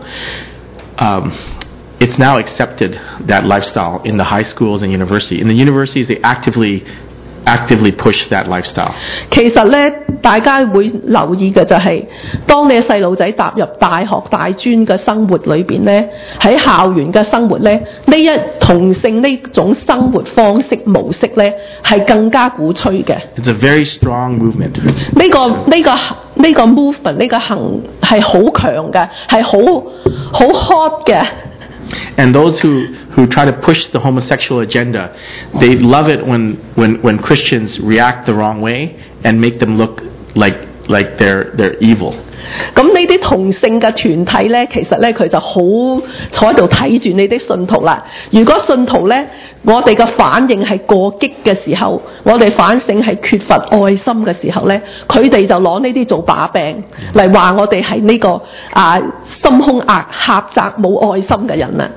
it's now accepted, that lifestyle, in the high schools and university. In the universities, they actively push that lifestyle. 其實咧，大家會留意嘅就係、當你嘅細路仔踏入大學大專嘅生活裏邊咧，喺校園嘅生活咧，同性呢種生活方式模式咧，係更加鼓吹嘅。 It's a very strong movement. 呢個 movement 呢個行係好強嘅，係好 hot 嘅。 And those who try to push the homosexual agenda, they love it when Christians react the wrong way and make them look like they're evil. 咁呢啲同性嘅團體咧，其實咧佢就好坐喺度睇住你啲信徒啦。如果信徒咧，我哋嘅反應係過激嘅時候，我哋反省係缺乏愛心嘅時候咧，佢哋就攞呢啲做把柄嚟話我哋係呢個心胸狹窄冇愛心嘅人啊。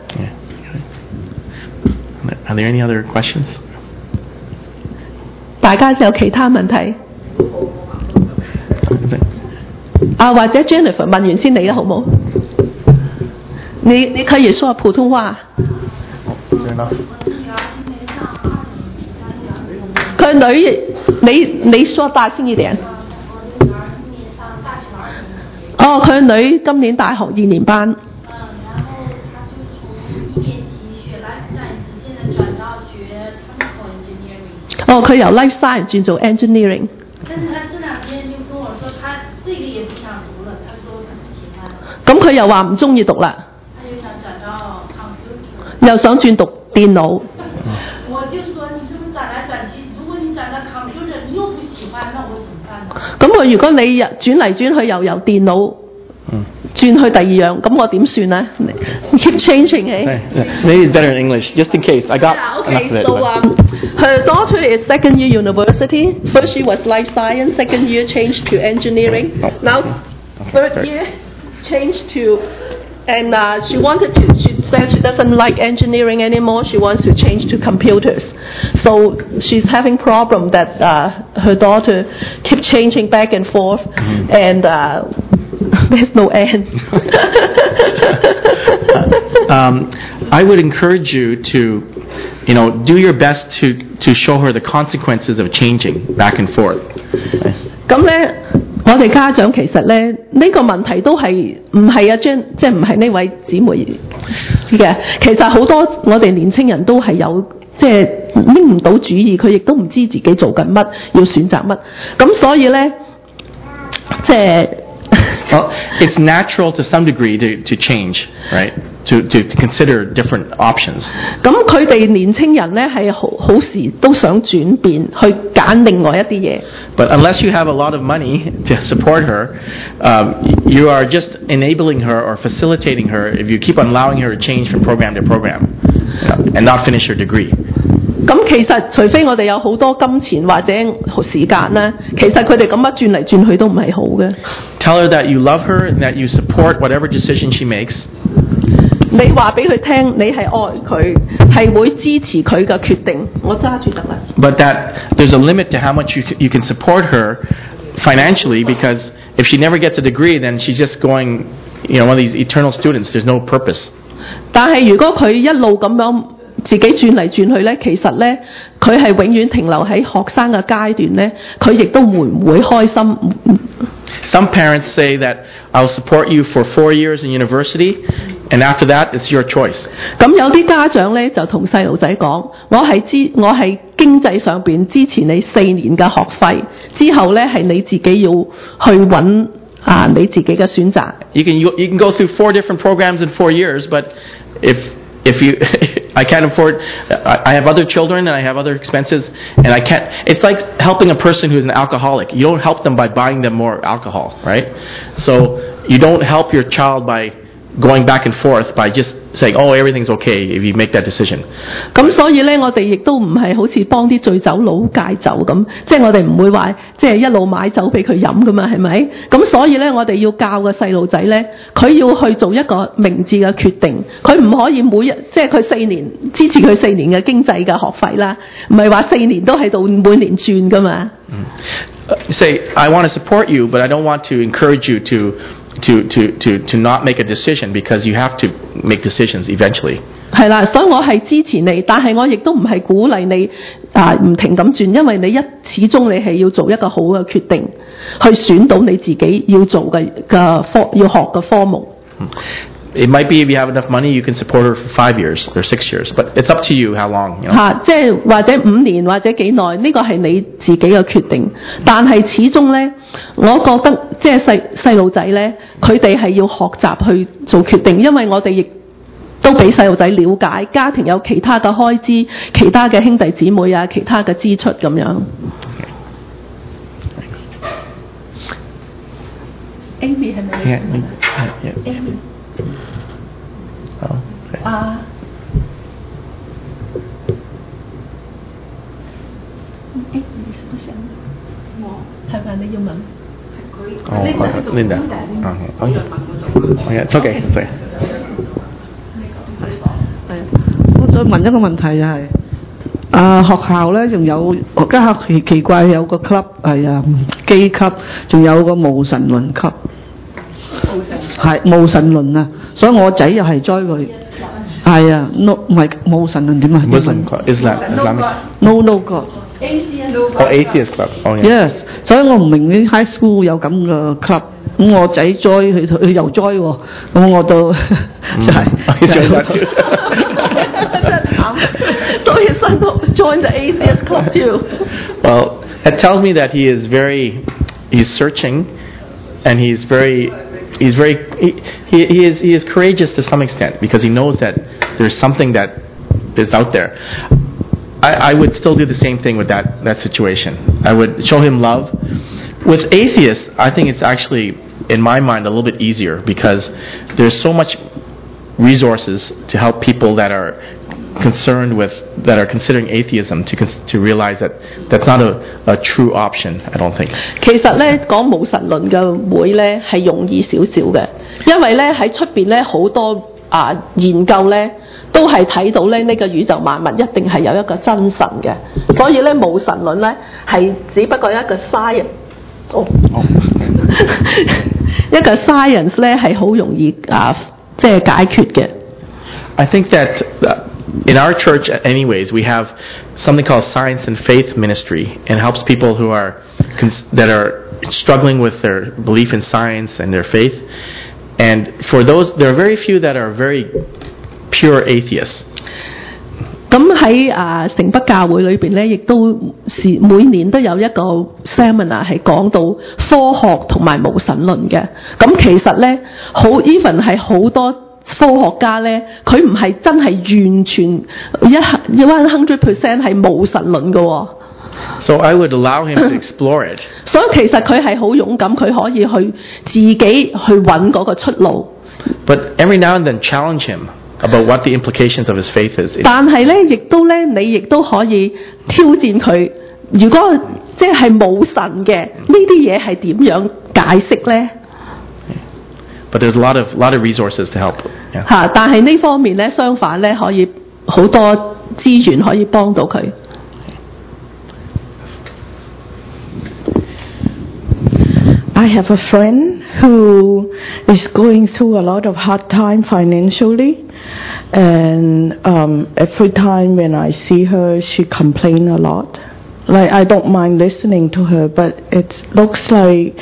Are there any other questions? 大家有其他問題？或者 Jennifer 問完先你啦，好冇？你可以說普通話。佢女，你說大聲一點。哦，佢女今年大學2年班。哦，佢由 life science 轉做 engineering。但是他這兩天就跟我說，他這個也不想讀了，他說他不喜歡。咁佢又話唔中意讀啦。他又想轉到 computer。又想轉讀電腦。我就說你這麼轉來轉去，如果你轉到 computer，你又不喜歡，那我怎麼辦呢？咁如果你轉嚟轉去又由電腦轉去第二樣，咁我點算呢 ？Keep changing, eh? Maybe it's better in English, just in case. I got okay, enough of it. So her daughter is second year university. First she was life science. Second year changed to engineering. Now third year changed to, and she wanted to. She said she doesn't like engineering anymore. She wants to change to computers. So she's having problem that her daughter keep changing back and forth, and there's no end. I would encourage you to, do your best to show her the consequences of changing back and forth. 咁咧， 我哋家長其實咧呢個問題都係唔係啊張即係唔係呢位姊妹嘅，其實好多我哋年青人都係有即係拎唔到主意，佢亦都唔知自己做緊乜，要選擇乜，咁所以咧即係。 Well, it's natural to some degree to change, right? To consider different options. 咁佢哋年青人咧係好時都想轉變，去揀另外一啲嘢。 But unless you have a lot of money to support her, you are just enabling her or facilitating her if you keep on allowing her to change from program to program and not finish her degree. 咁其實除非我哋有好多金錢或者時間咧，其實佢哋咁樣轉嚟轉去都唔係好嘅。 Tell her that you love her and that you support whatever decision she makes. 你話俾佢聽，你係愛佢，係會支持佢嘅決定。我揸住得啦。 But that there's a limit to how much you can support her financially, because if she never gets a degree, then she's just going, one of these eternal students. There's no purpose. 但係如果佢一路咁樣自己轉嚟轉去咧，其實咧佢係永遠停留喺學生嘅階段咧，佢亦都會唔會開心。 Some parents say that I'll support you for 4 years in university, and after that, it's your choice. 咁有啲家長咧就同細路仔講：我係經濟上邊支持你4年嘅學費，之後咧係你自己要去揾你自己嘅選擇。 You can go through 4 different programs in 4 years, but if you I can't afford, I have other children and I have other expenses, and I can't. It's like helping a person who's an alcoholic. You don't help them by buying them more alcohol, right? So you don't help your child by going back and forth by just saying, oh, everything's okay if you make that decision. 咁所以咧，我哋亦都唔係好似幫啲醉酒佬戒酒咁，即係我哋唔會話即係一路買酒俾佢飲噶嘛，係咪？咁所以咧，我哋要教個細路仔咧，佢要去做一個明智嘅決定，佢唔可以即係佢4年支持佢4年嘅經濟嘅學費啦，唔係話4年都喺度每年轉噶嘛。 Say, I want to support you, but I don't want to encourage you to not make a decision, because you have to make decisions eventually. 係啦，所以我係支持你，但係我亦都唔係鼓勵你唔停咁轉，因為你始終你係要做一個好嘅決定，去選到你自己要做嘅要學嘅科目。 It might be if you have enough money, you can support her for 5 years or 6 years, but it's up to you how long. 即係或者5年或者幾耐，呢個係你自己嘅決定。但係始終咧，我覺得即係細路仔咧，佢哋係要學習去做決定，因為我哋亦都俾細路仔了解家庭有其他嘅開支、其他嘅兄弟姊妹啊、其他嘅支出咁樣。Amy 係咪？Amy。你想我係咪你要問？ Linda。It's okay. 我再問一個問題就係，學校咧仲有家下奇怪有個 club 係基級，仲有個無神論級。係無神論啊，所以我仔又係 join 佢。係啊 ，no 唔係無神論點啊 Islamic。No God。 Atheist club. Oh Yes， 所以我唔明啲 high school 有咁嘅 club， 咁我仔 join 佢又 join 喎，咁我都就係。 So his son joined the atheist club too. Well, it tells me that he's searching, and he is courageous to some extent, because he knows that there's something that is out there. I would still do the same thing with that situation. I would show him love. With atheists, I think it's actually, in my mind, a little bit easier, because there's so much resources to help people that are considering atheism to realize that that's not a true option. I don't think. 其實咧講無神論嘅會咧係容易少少嘅，因為咧喺出邊咧好多研究咧都係睇到咧呢個宇宙萬物一定係有一個真神嘅，所以咧無神論咧係只不過一個 science。一個 science 咧係好容易即係解決嘅。 I think that in our church, anyways, we have something called Science and Faith Ministry, and helps people that are struggling with their belief in science and their faith. And for those, there are very few that are very pure atheists. 咁喺城北教會裏邊咧，亦都每年都有一個 seminar 係講到科學同埋無神論嘅。咁其實咧，好 even 係好多科學家咧，佢唔係真係完全100% 係無神論嘅喎。 So I would allow him to explore it. 所以其實佢係好勇敢，佢可以去自己去揾嗰個出路。 But every now and then challenge him about what the implications of his faith is. 但係咧，亦都咧，你亦都可以挑戰佢。如果即係冇神嘅呢啲嘢係點樣解釋咧？ But there's a lot of resources to help. Yeah. 嚇！但係呢方面咧，相反咧，可以好多資源可以幫到佢。 I have a friend who is going through a lot of hard time financially, and every time when I see her, she complains a lot. Like, I don't mind listening to her, but it looks like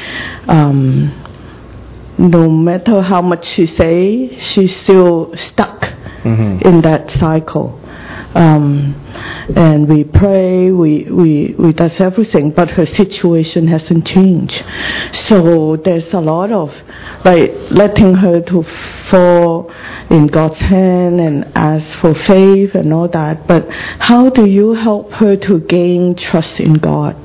no matter how much she say, she's still stuck in that cycle. And we pray, we does everything, but her situation hasn't changed. So there's a lot of like letting her to fall in God's hand and ask for faith and all that. But how do you help her to gain trust in God?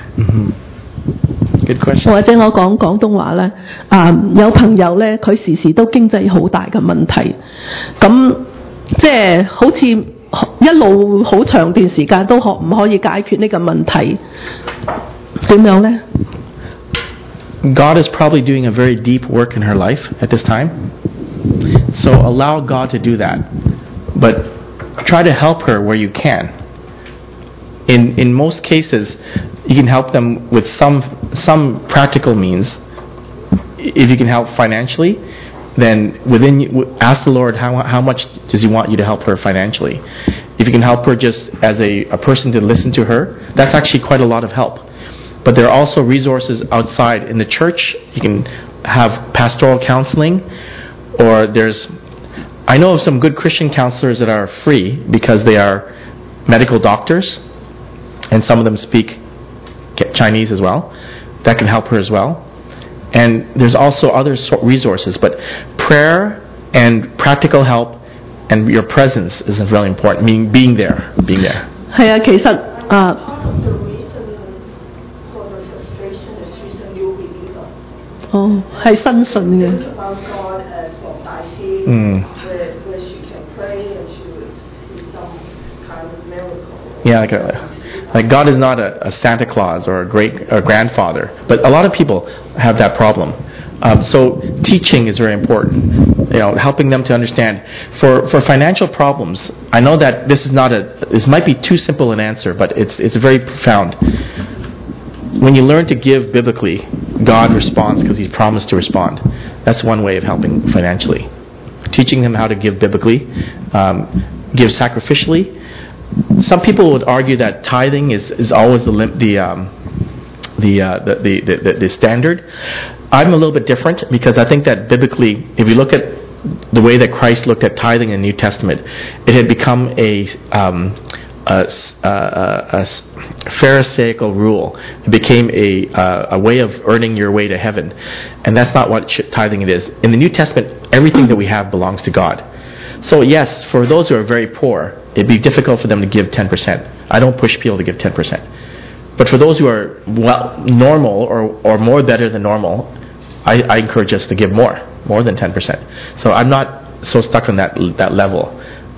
Good question. 或者我講廣東話咧，有朋友咧，佢時時都經濟好大嘅問題，咁即係好似一路好長段時間都唔可以解決呢個問題，點樣咧？ God is probably doing a very deep work in her life at this time. So allow God to do that. But try to help her where you can. In most cases, you can help them with some practical means. If you can help financially, then ask the Lord how much does He want you to help her financially. If you can help her just as a person to listen to her, that's actually quite a lot of help. But there are also resources outside in the church. You can have pastoral counseling, or I know of some good Christian counselors that are free because they are medical doctors, and some of them speak Chinese as well. That can help her as well. And there's also other resources, but prayer and practical help and your presence is really important, meaning being there. 係啊，其實係新信嘅。 Yeah, like God is not a Santa Claus or a grandfather, but a lot of people have that problem. So teaching is very important. Helping them to understand. For financial problems, I know that this might be too simple an answer, but it's very profound. When you learn to give biblically, God responds because He's promised to respond. That's one way of helping financially. Teaching them how to give biblically, give sacrificially. Some people would argue that tithing is always the standard. I'm a little bit different because I think that biblically, if you look at the way that Christ looked at tithing in the New Testament, it had become a Pharisaical rule. It became a way of earning your way to heaven, and that's not what tithing is. In the New Testament, everything that we have belongs to God. So yes, for those who are very poor, it'd be difficult for them to give 10%. I don't push people to give 10%. But for those who are normal or more better than normal, I encourage us to give more than 10%. So I'm not so stuck on that level.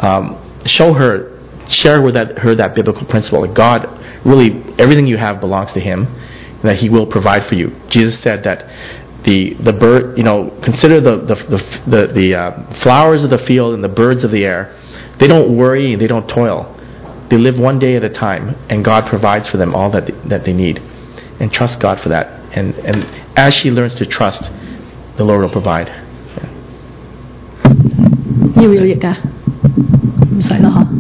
Share with her that biblical principle. That God, really, everything you have belongs to Him, and that He will provide for you. Jesus said that the bird, consider the flowers of the field and the birds of the air. They don't worry, they don't toil. They live one day at a time, and God provides for them all that they need. And trust God for that. And as she learns to trust, the Lord will provide. 要唔要譯㗎？唔使啦嗬。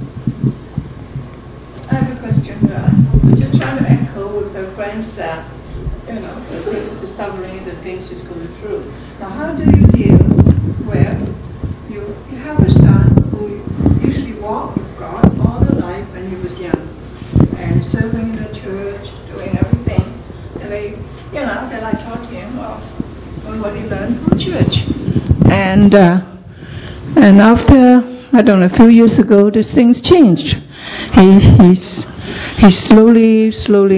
I have a question. I'm just trying to echo with her friends. the suffering, the things she's going through. Now, how do you deal where you have a son who usually walked with God all the life when he was young, and serving in the church, doing everything, and then I taught him, well, what he learned from church. And after, I don't know, a few years ago, the things changed. He slowly,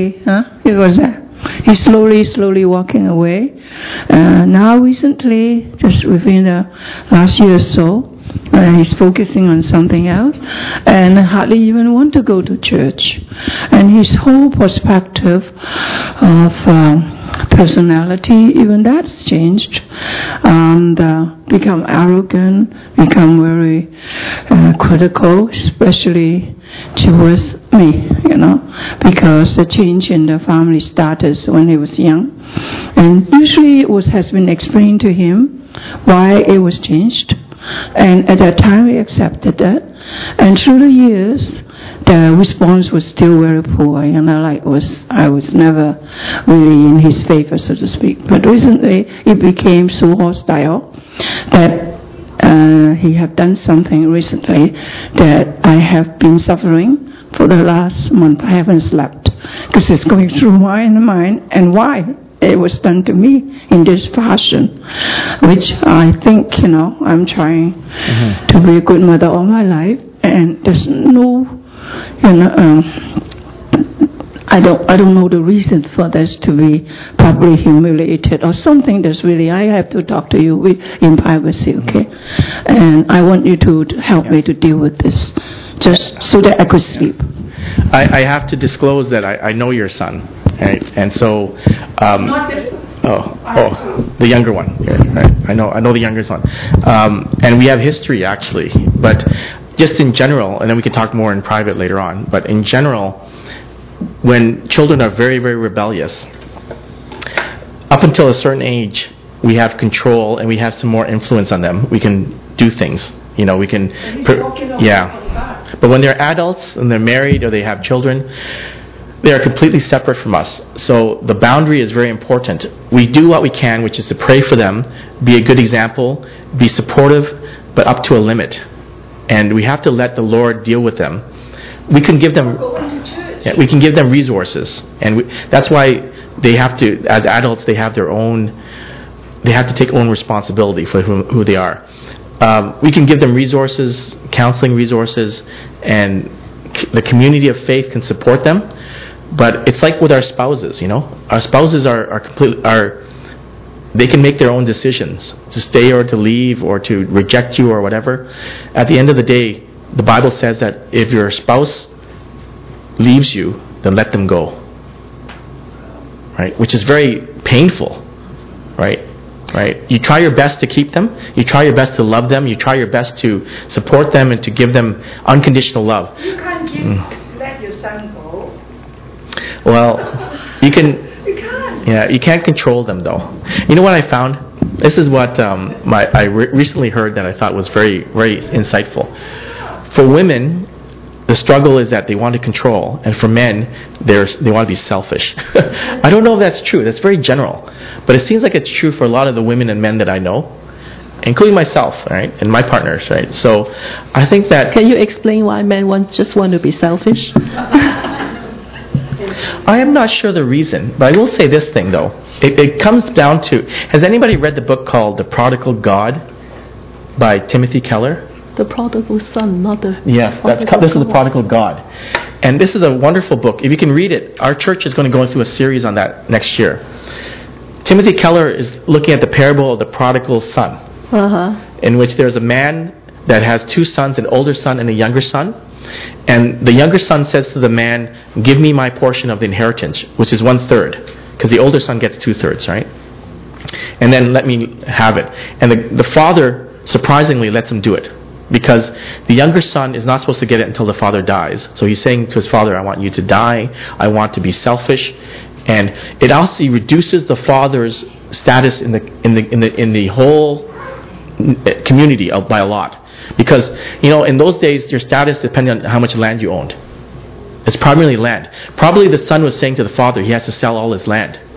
he's slowly walking away. Now recently, just within the last year or so, he's focusing on something else and hardly even want to go to church. And his whole perspective of personality, even that's changed. And become arrogant, become very critical, especially towards me, because the change in the family status when he was young. And usually it has been explained to him why it was changed. And at that time we accepted that. And through the years, the response was still very poor. I was never really in his favor, so to speak. But recently, it became so hostile that he have done something recently that I have been suffering for the last month. I haven't slept because it's going through my mind and why it was done to me in this fashion, which I think, I'm trying to be a good mother all my life, and there's no, I don't know the reason for this to be publicly humiliated or something that's really, I have to talk to you in privacy, okay? And I want you to help me to deal with this, just so that I could sleep. I have to disclose that I know your son, right? And so, Not this one. the younger one, right? I know the younger son, and we have history actually. But just in general, and then we can talk more in private later on. But in general, when children are very, very rebellious, up until a certain age, we have control and we have some more influence on them. We can do things. We can. But when they're adults and they're married or they have children, they are completely separate from us. So the boundary is very important. We do what we can, which is to pray for them, be a good example, be supportive, but up to a limit. And we have to let the Lord deal with them. We can give them. We can give them resources, and that's why they have to. As adults, they have their own. They have to take own responsibility for who they are. We can give them resources, counseling resources, and the community of faith can support them. But it's like with our spouses, Our spouses they can make their own decisions to stay or to leave or to reject you or whatever. At the end of the day, the Bible says that if your spouse leaves you, then let them go. Right? Which is very painful. Right? You try your best to keep them. You try your best to love them. You try your best to support them and to give them unconditional love. You can't let your son go. Well, you can. You can't. Yeah, you can't control them though. You know what I found? This is what I recently heard that I thought was very, very insightful. For women, the struggle is that they want to control, and for men, they want to be selfish. I don't know if that's true. That's very general, but it seems like it's true for a lot of the women and men that I know, including myself, right, and my partners, right. So, I think that. Can you explain why men just want to be selfish? I am not sure the reason, but I will say this thing though. It comes down to. Has anybody read the book called The Prodigal God by Timothy Keller? The prodigal son, not the. Yes, this is The Prodigal God. And this is a wonderful book. If you can read it, our church is going to go through a series on that next year. Timothy Keller is looking at the parable of the prodigal son, in which there's a man that has two sons, an older son and a younger son. And the younger son says to the man, "Give me my portion of the inheritance," which is 1/3, because the older son gets 2/3, right? And then let me have it. And the father surprisingly lets him do it, because the younger son is not supposed to get it until the father dies. So he's saying to his father, "I want you to die. I want to be selfish," and it also reduces the father's status in the whole community by a lot. Because in those days, your status depended on how much land you owned. It's primarily land. Probably the son was saying to the father he has to sell all his land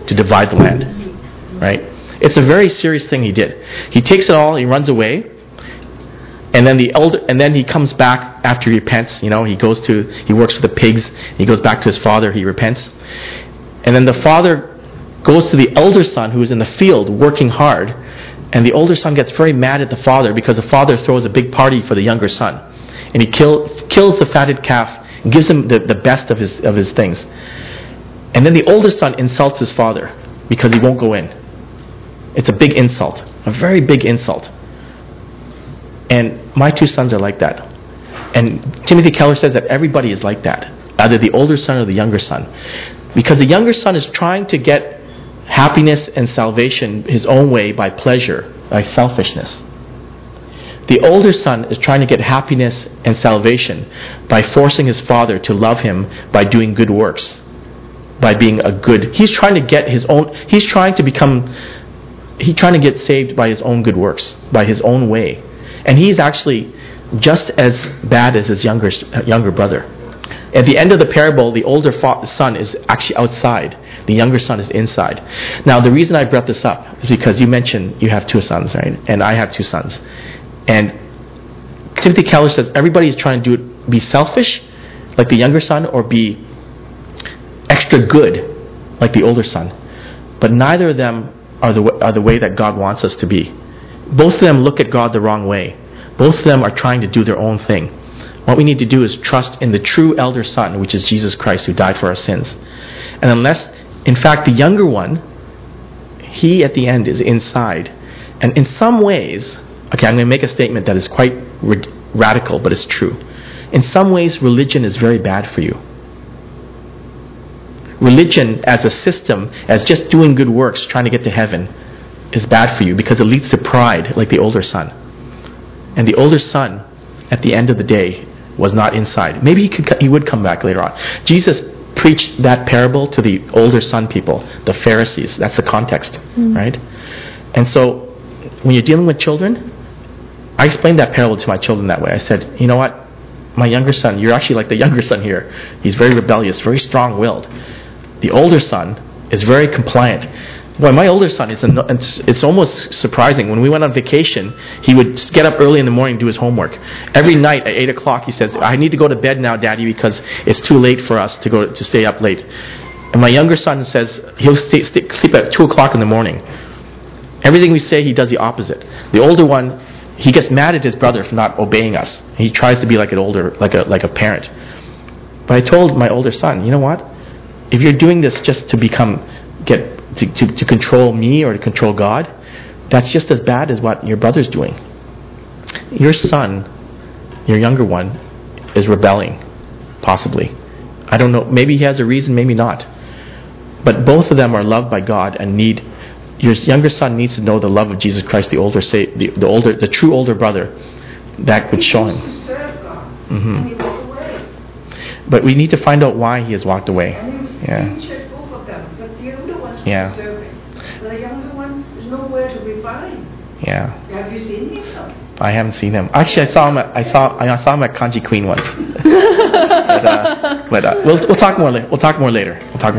to divide the land. Right? It's a very serious thing he did. He takes it all, he runs away, and then he comes back after he repents. He works with the pigs, he goes back to his father, he repents. And then the father goes to the elder son who is in the field working hard, and the older son gets very mad at the father because the father throws a big party for the younger son. And he kills the fatted calf, and gives him the best of his things. And then the older son insults his father because he won't go in. It's a big insult, a very big insult. And my two sons are like that. And Timothy Keller says that everybody is like that, either the older son or the younger son. Because the younger son is trying to get happiness and salvation his own way by pleasure, by selfishness. The older son is trying to get happiness and salvation by forcing his father to love him by doing good works, by being he's trying to get saved by his own good works, by his own way. And he's actually just as bad as his younger brother. At the end of the parable, the older son is actually outside. The younger son is inside. Now, the reason I brought this up is because you mentioned you have two sons, right? And I have two sons. And Timothy Keller says everybody's trying to be selfish, like the younger son, or be extra good, like the older son. But neither of them are the way that God wants us to be. Both of them look at God the wrong way. Both of them are trying to do their own thing. What we need to do is trust in the true elder son, which is Jesus Christ, who died for our sins. And in fact, the younger one, he at the end is inside. And in some ways, okay, I'm going to make a statement that is quite radical, but it's true. In some ways, religion is very bad for you. Religion as a system, as just doing good works, trying to get to heaven, is bad for you because it leads to pride, like the older son. And the older son, at the end of the day, was not inside. Maybe he would come back later on. Jesus preached that parable to the older son people, the Pharisees. That's the context, right? And so, when you're dealing with children, I explained that parable to my children that way. I said, you know what? My younger son, you're actually like the younger son here. He's very rebellious, very strong-willed. The older son is very compliant. Boy, my older son, it's almost surprising. When we went on vacation, he would get up early in the morning and do his homework. Every night at 8 o'clock, he says, I need to go to bed now, Daddy, because it's too late for us to stay up late. And my younger son says he'll sleep at 2 o'clock in the morning. Everything we say, he does the opposite. The older one, he gets mad at his brother for not obeying us. He tries to be like a parent. But I told my older son, you know what? If you're doing this just to to control me or to control God, that's just as bad as what your brother's doing. Your son, your younger one, is rebelling, possibly. I don't know. Maybe he has a reason, maybe not. But both of them are loved by God and your younger son needs to know the love of Jesus Christ, the true older brother, that would show him. Mm-hmm. But we need to find out why he has walked away. Yeah. Yeah. The younger one is nowhere to be found. Yeah. Have you seen him? I haven't seen him. Actually, I saw him at Kanji Queen once. but we'll talk more later. We'll talk more later.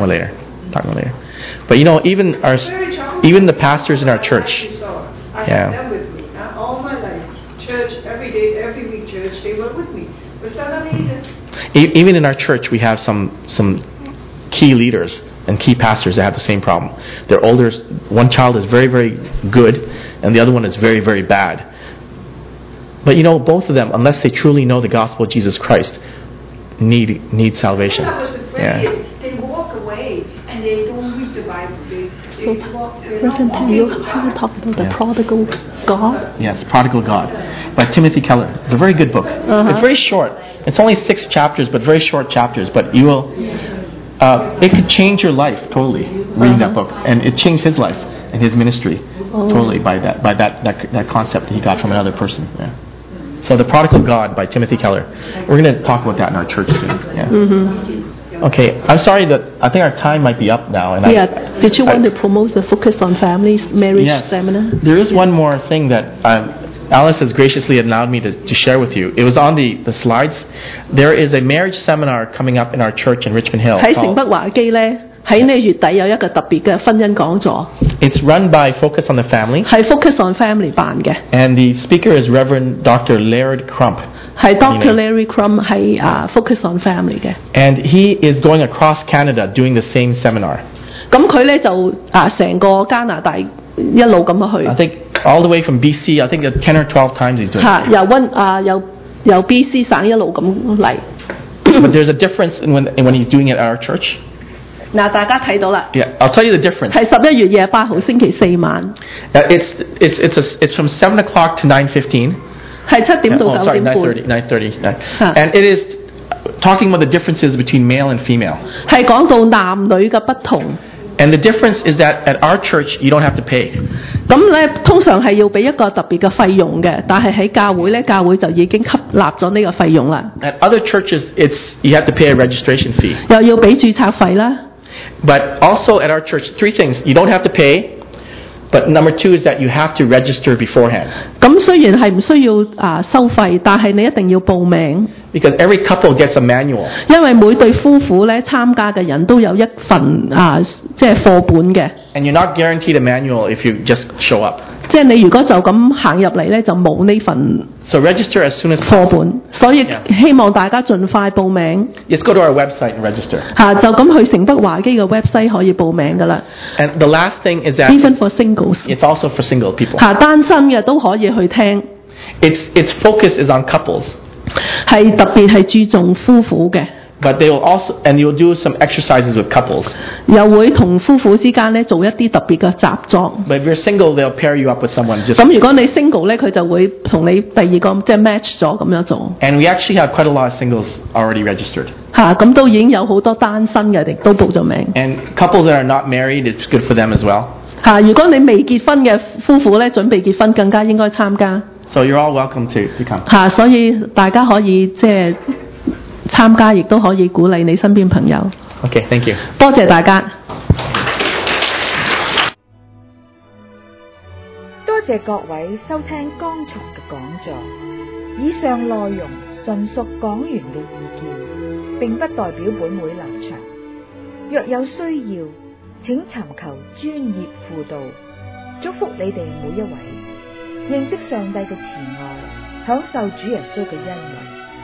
But even the pastors in our church. I had them with me all my life. Church every day, every week. Church, they were with me. But suddenly, even in our church, we have some key leaders and key pastors that have the same problem. They're older. One child is very, very good, and the other one is very, very bad. But both of them, unless they truly know the gospel of Jesus Christ, need salvation. What I was afraid is they walk away and they don't read the Bible. Reverend, you talk about the prodigal God? Yes, Prodigal God by Timothy Keller. It's a very good book. It's very short. It's only 6 chapters, but very short chapters. But you will. It could change your life totally reading that book, and it changed his life and his ministry totally by that concept that he got from another person. Yeah. So, The Prodigal God by Timothy Keller. We're going to talk about that in our church soon. Yeah. Mm-hmm. Okay, I'm sorry that I think our time might be up now. And did you want to promote the Focus on Families marriage seminar? There is one more thing that Alice has graciously allowed me to share with you. It was on the slides. There is a marriage seminar coming up in our church in Richmond Hill. 喺城北華基咧喺呢月底有一個特別嘅婚姻講座， It's run by Focus on the Family, 係 Focus on Family 辦嘅， and the speaker is Reverend Dr. Laird Crump. 係 Dr. Larry Crum 係Focus on Family 嘅。 And he is going across Canada doing the same seminar. 咁佢咧就成個加拿大一路咁樣 I 去， think all the way from BC, I think 10 or 12 times he's doing 嚇 it. 由 BC 省一路咁嚟。 But there's a difference when he's doing it at our church. 嗱，大家睇到啦， Yeah, I'll tell you the difference. 係11月28號星期四晚， It's from 7 o'clock to 9:15. 係7點到 Oh, 9 sorry, 點半， 9:30. Huh. And it is talking about the differences between male and female. 係講到男女嘅不同。 And the difference is that at our church, you don't have to pay. 咁咧通常係要俾一個特別嘅費用嘅，但係喺教會咧，教會就已經吸納咗呢個費用啦， At other churches, you have to pay a registration fee. 又要俾註冊費啦。 But also at our church, 3 things. You don't have to pay. But number 2 is that you have to register beforehand. 咁雖然係唔需要收費，但係你一定要報名， Because every couple gets a manual. 因為每對夫婦咧參加嘅人都有一份即係課本嘅， And you're not guaranteed a manual if you just show up. 即係你如果就咁行入嚟咧，就冇呢份 So register as soon as 課 possible. 本，所以 Yeah. 希望大家盡快報名 Just go to our website and register. 就咁去城北華基嘅 website 可以報名噶啦 And the last thing is that ，even for singles， it's also for single people. 單身嘅都可以去聽， Its focus is on couples. 係特別係注重夫婦嘅， But they will also, and you'll do some exercises with couples. 又會同夫婦之間咧做一啲特別嘅習作。 But if you're single, they'll pair you up with someone. Just. 咁如果你 single 咧，佢就會同你第二個即係 match 咗咁樣做。 And we actually have quite a lot of singles already registered. 咁都已經有好多單身嘅，亦都報咗名。 And couples that are not married, it's good for them as well. 如果你未結婚嘅夫婦咧，準備結婚更加應該參加。 So you're all welcome to come. 所以大家可以即係參加，亦都可以鼓勵你身邊朋友。 Okay, thank you. 多謝大家。 多謝各位收聽剛才嘅講座。以上內容純屬講員嘅意見，並不代表本會立場。若有需要，請尋求專業輔導。祝福你哋每一位認識上帝嘅慈愛，享受主耶穌嘅恩惠。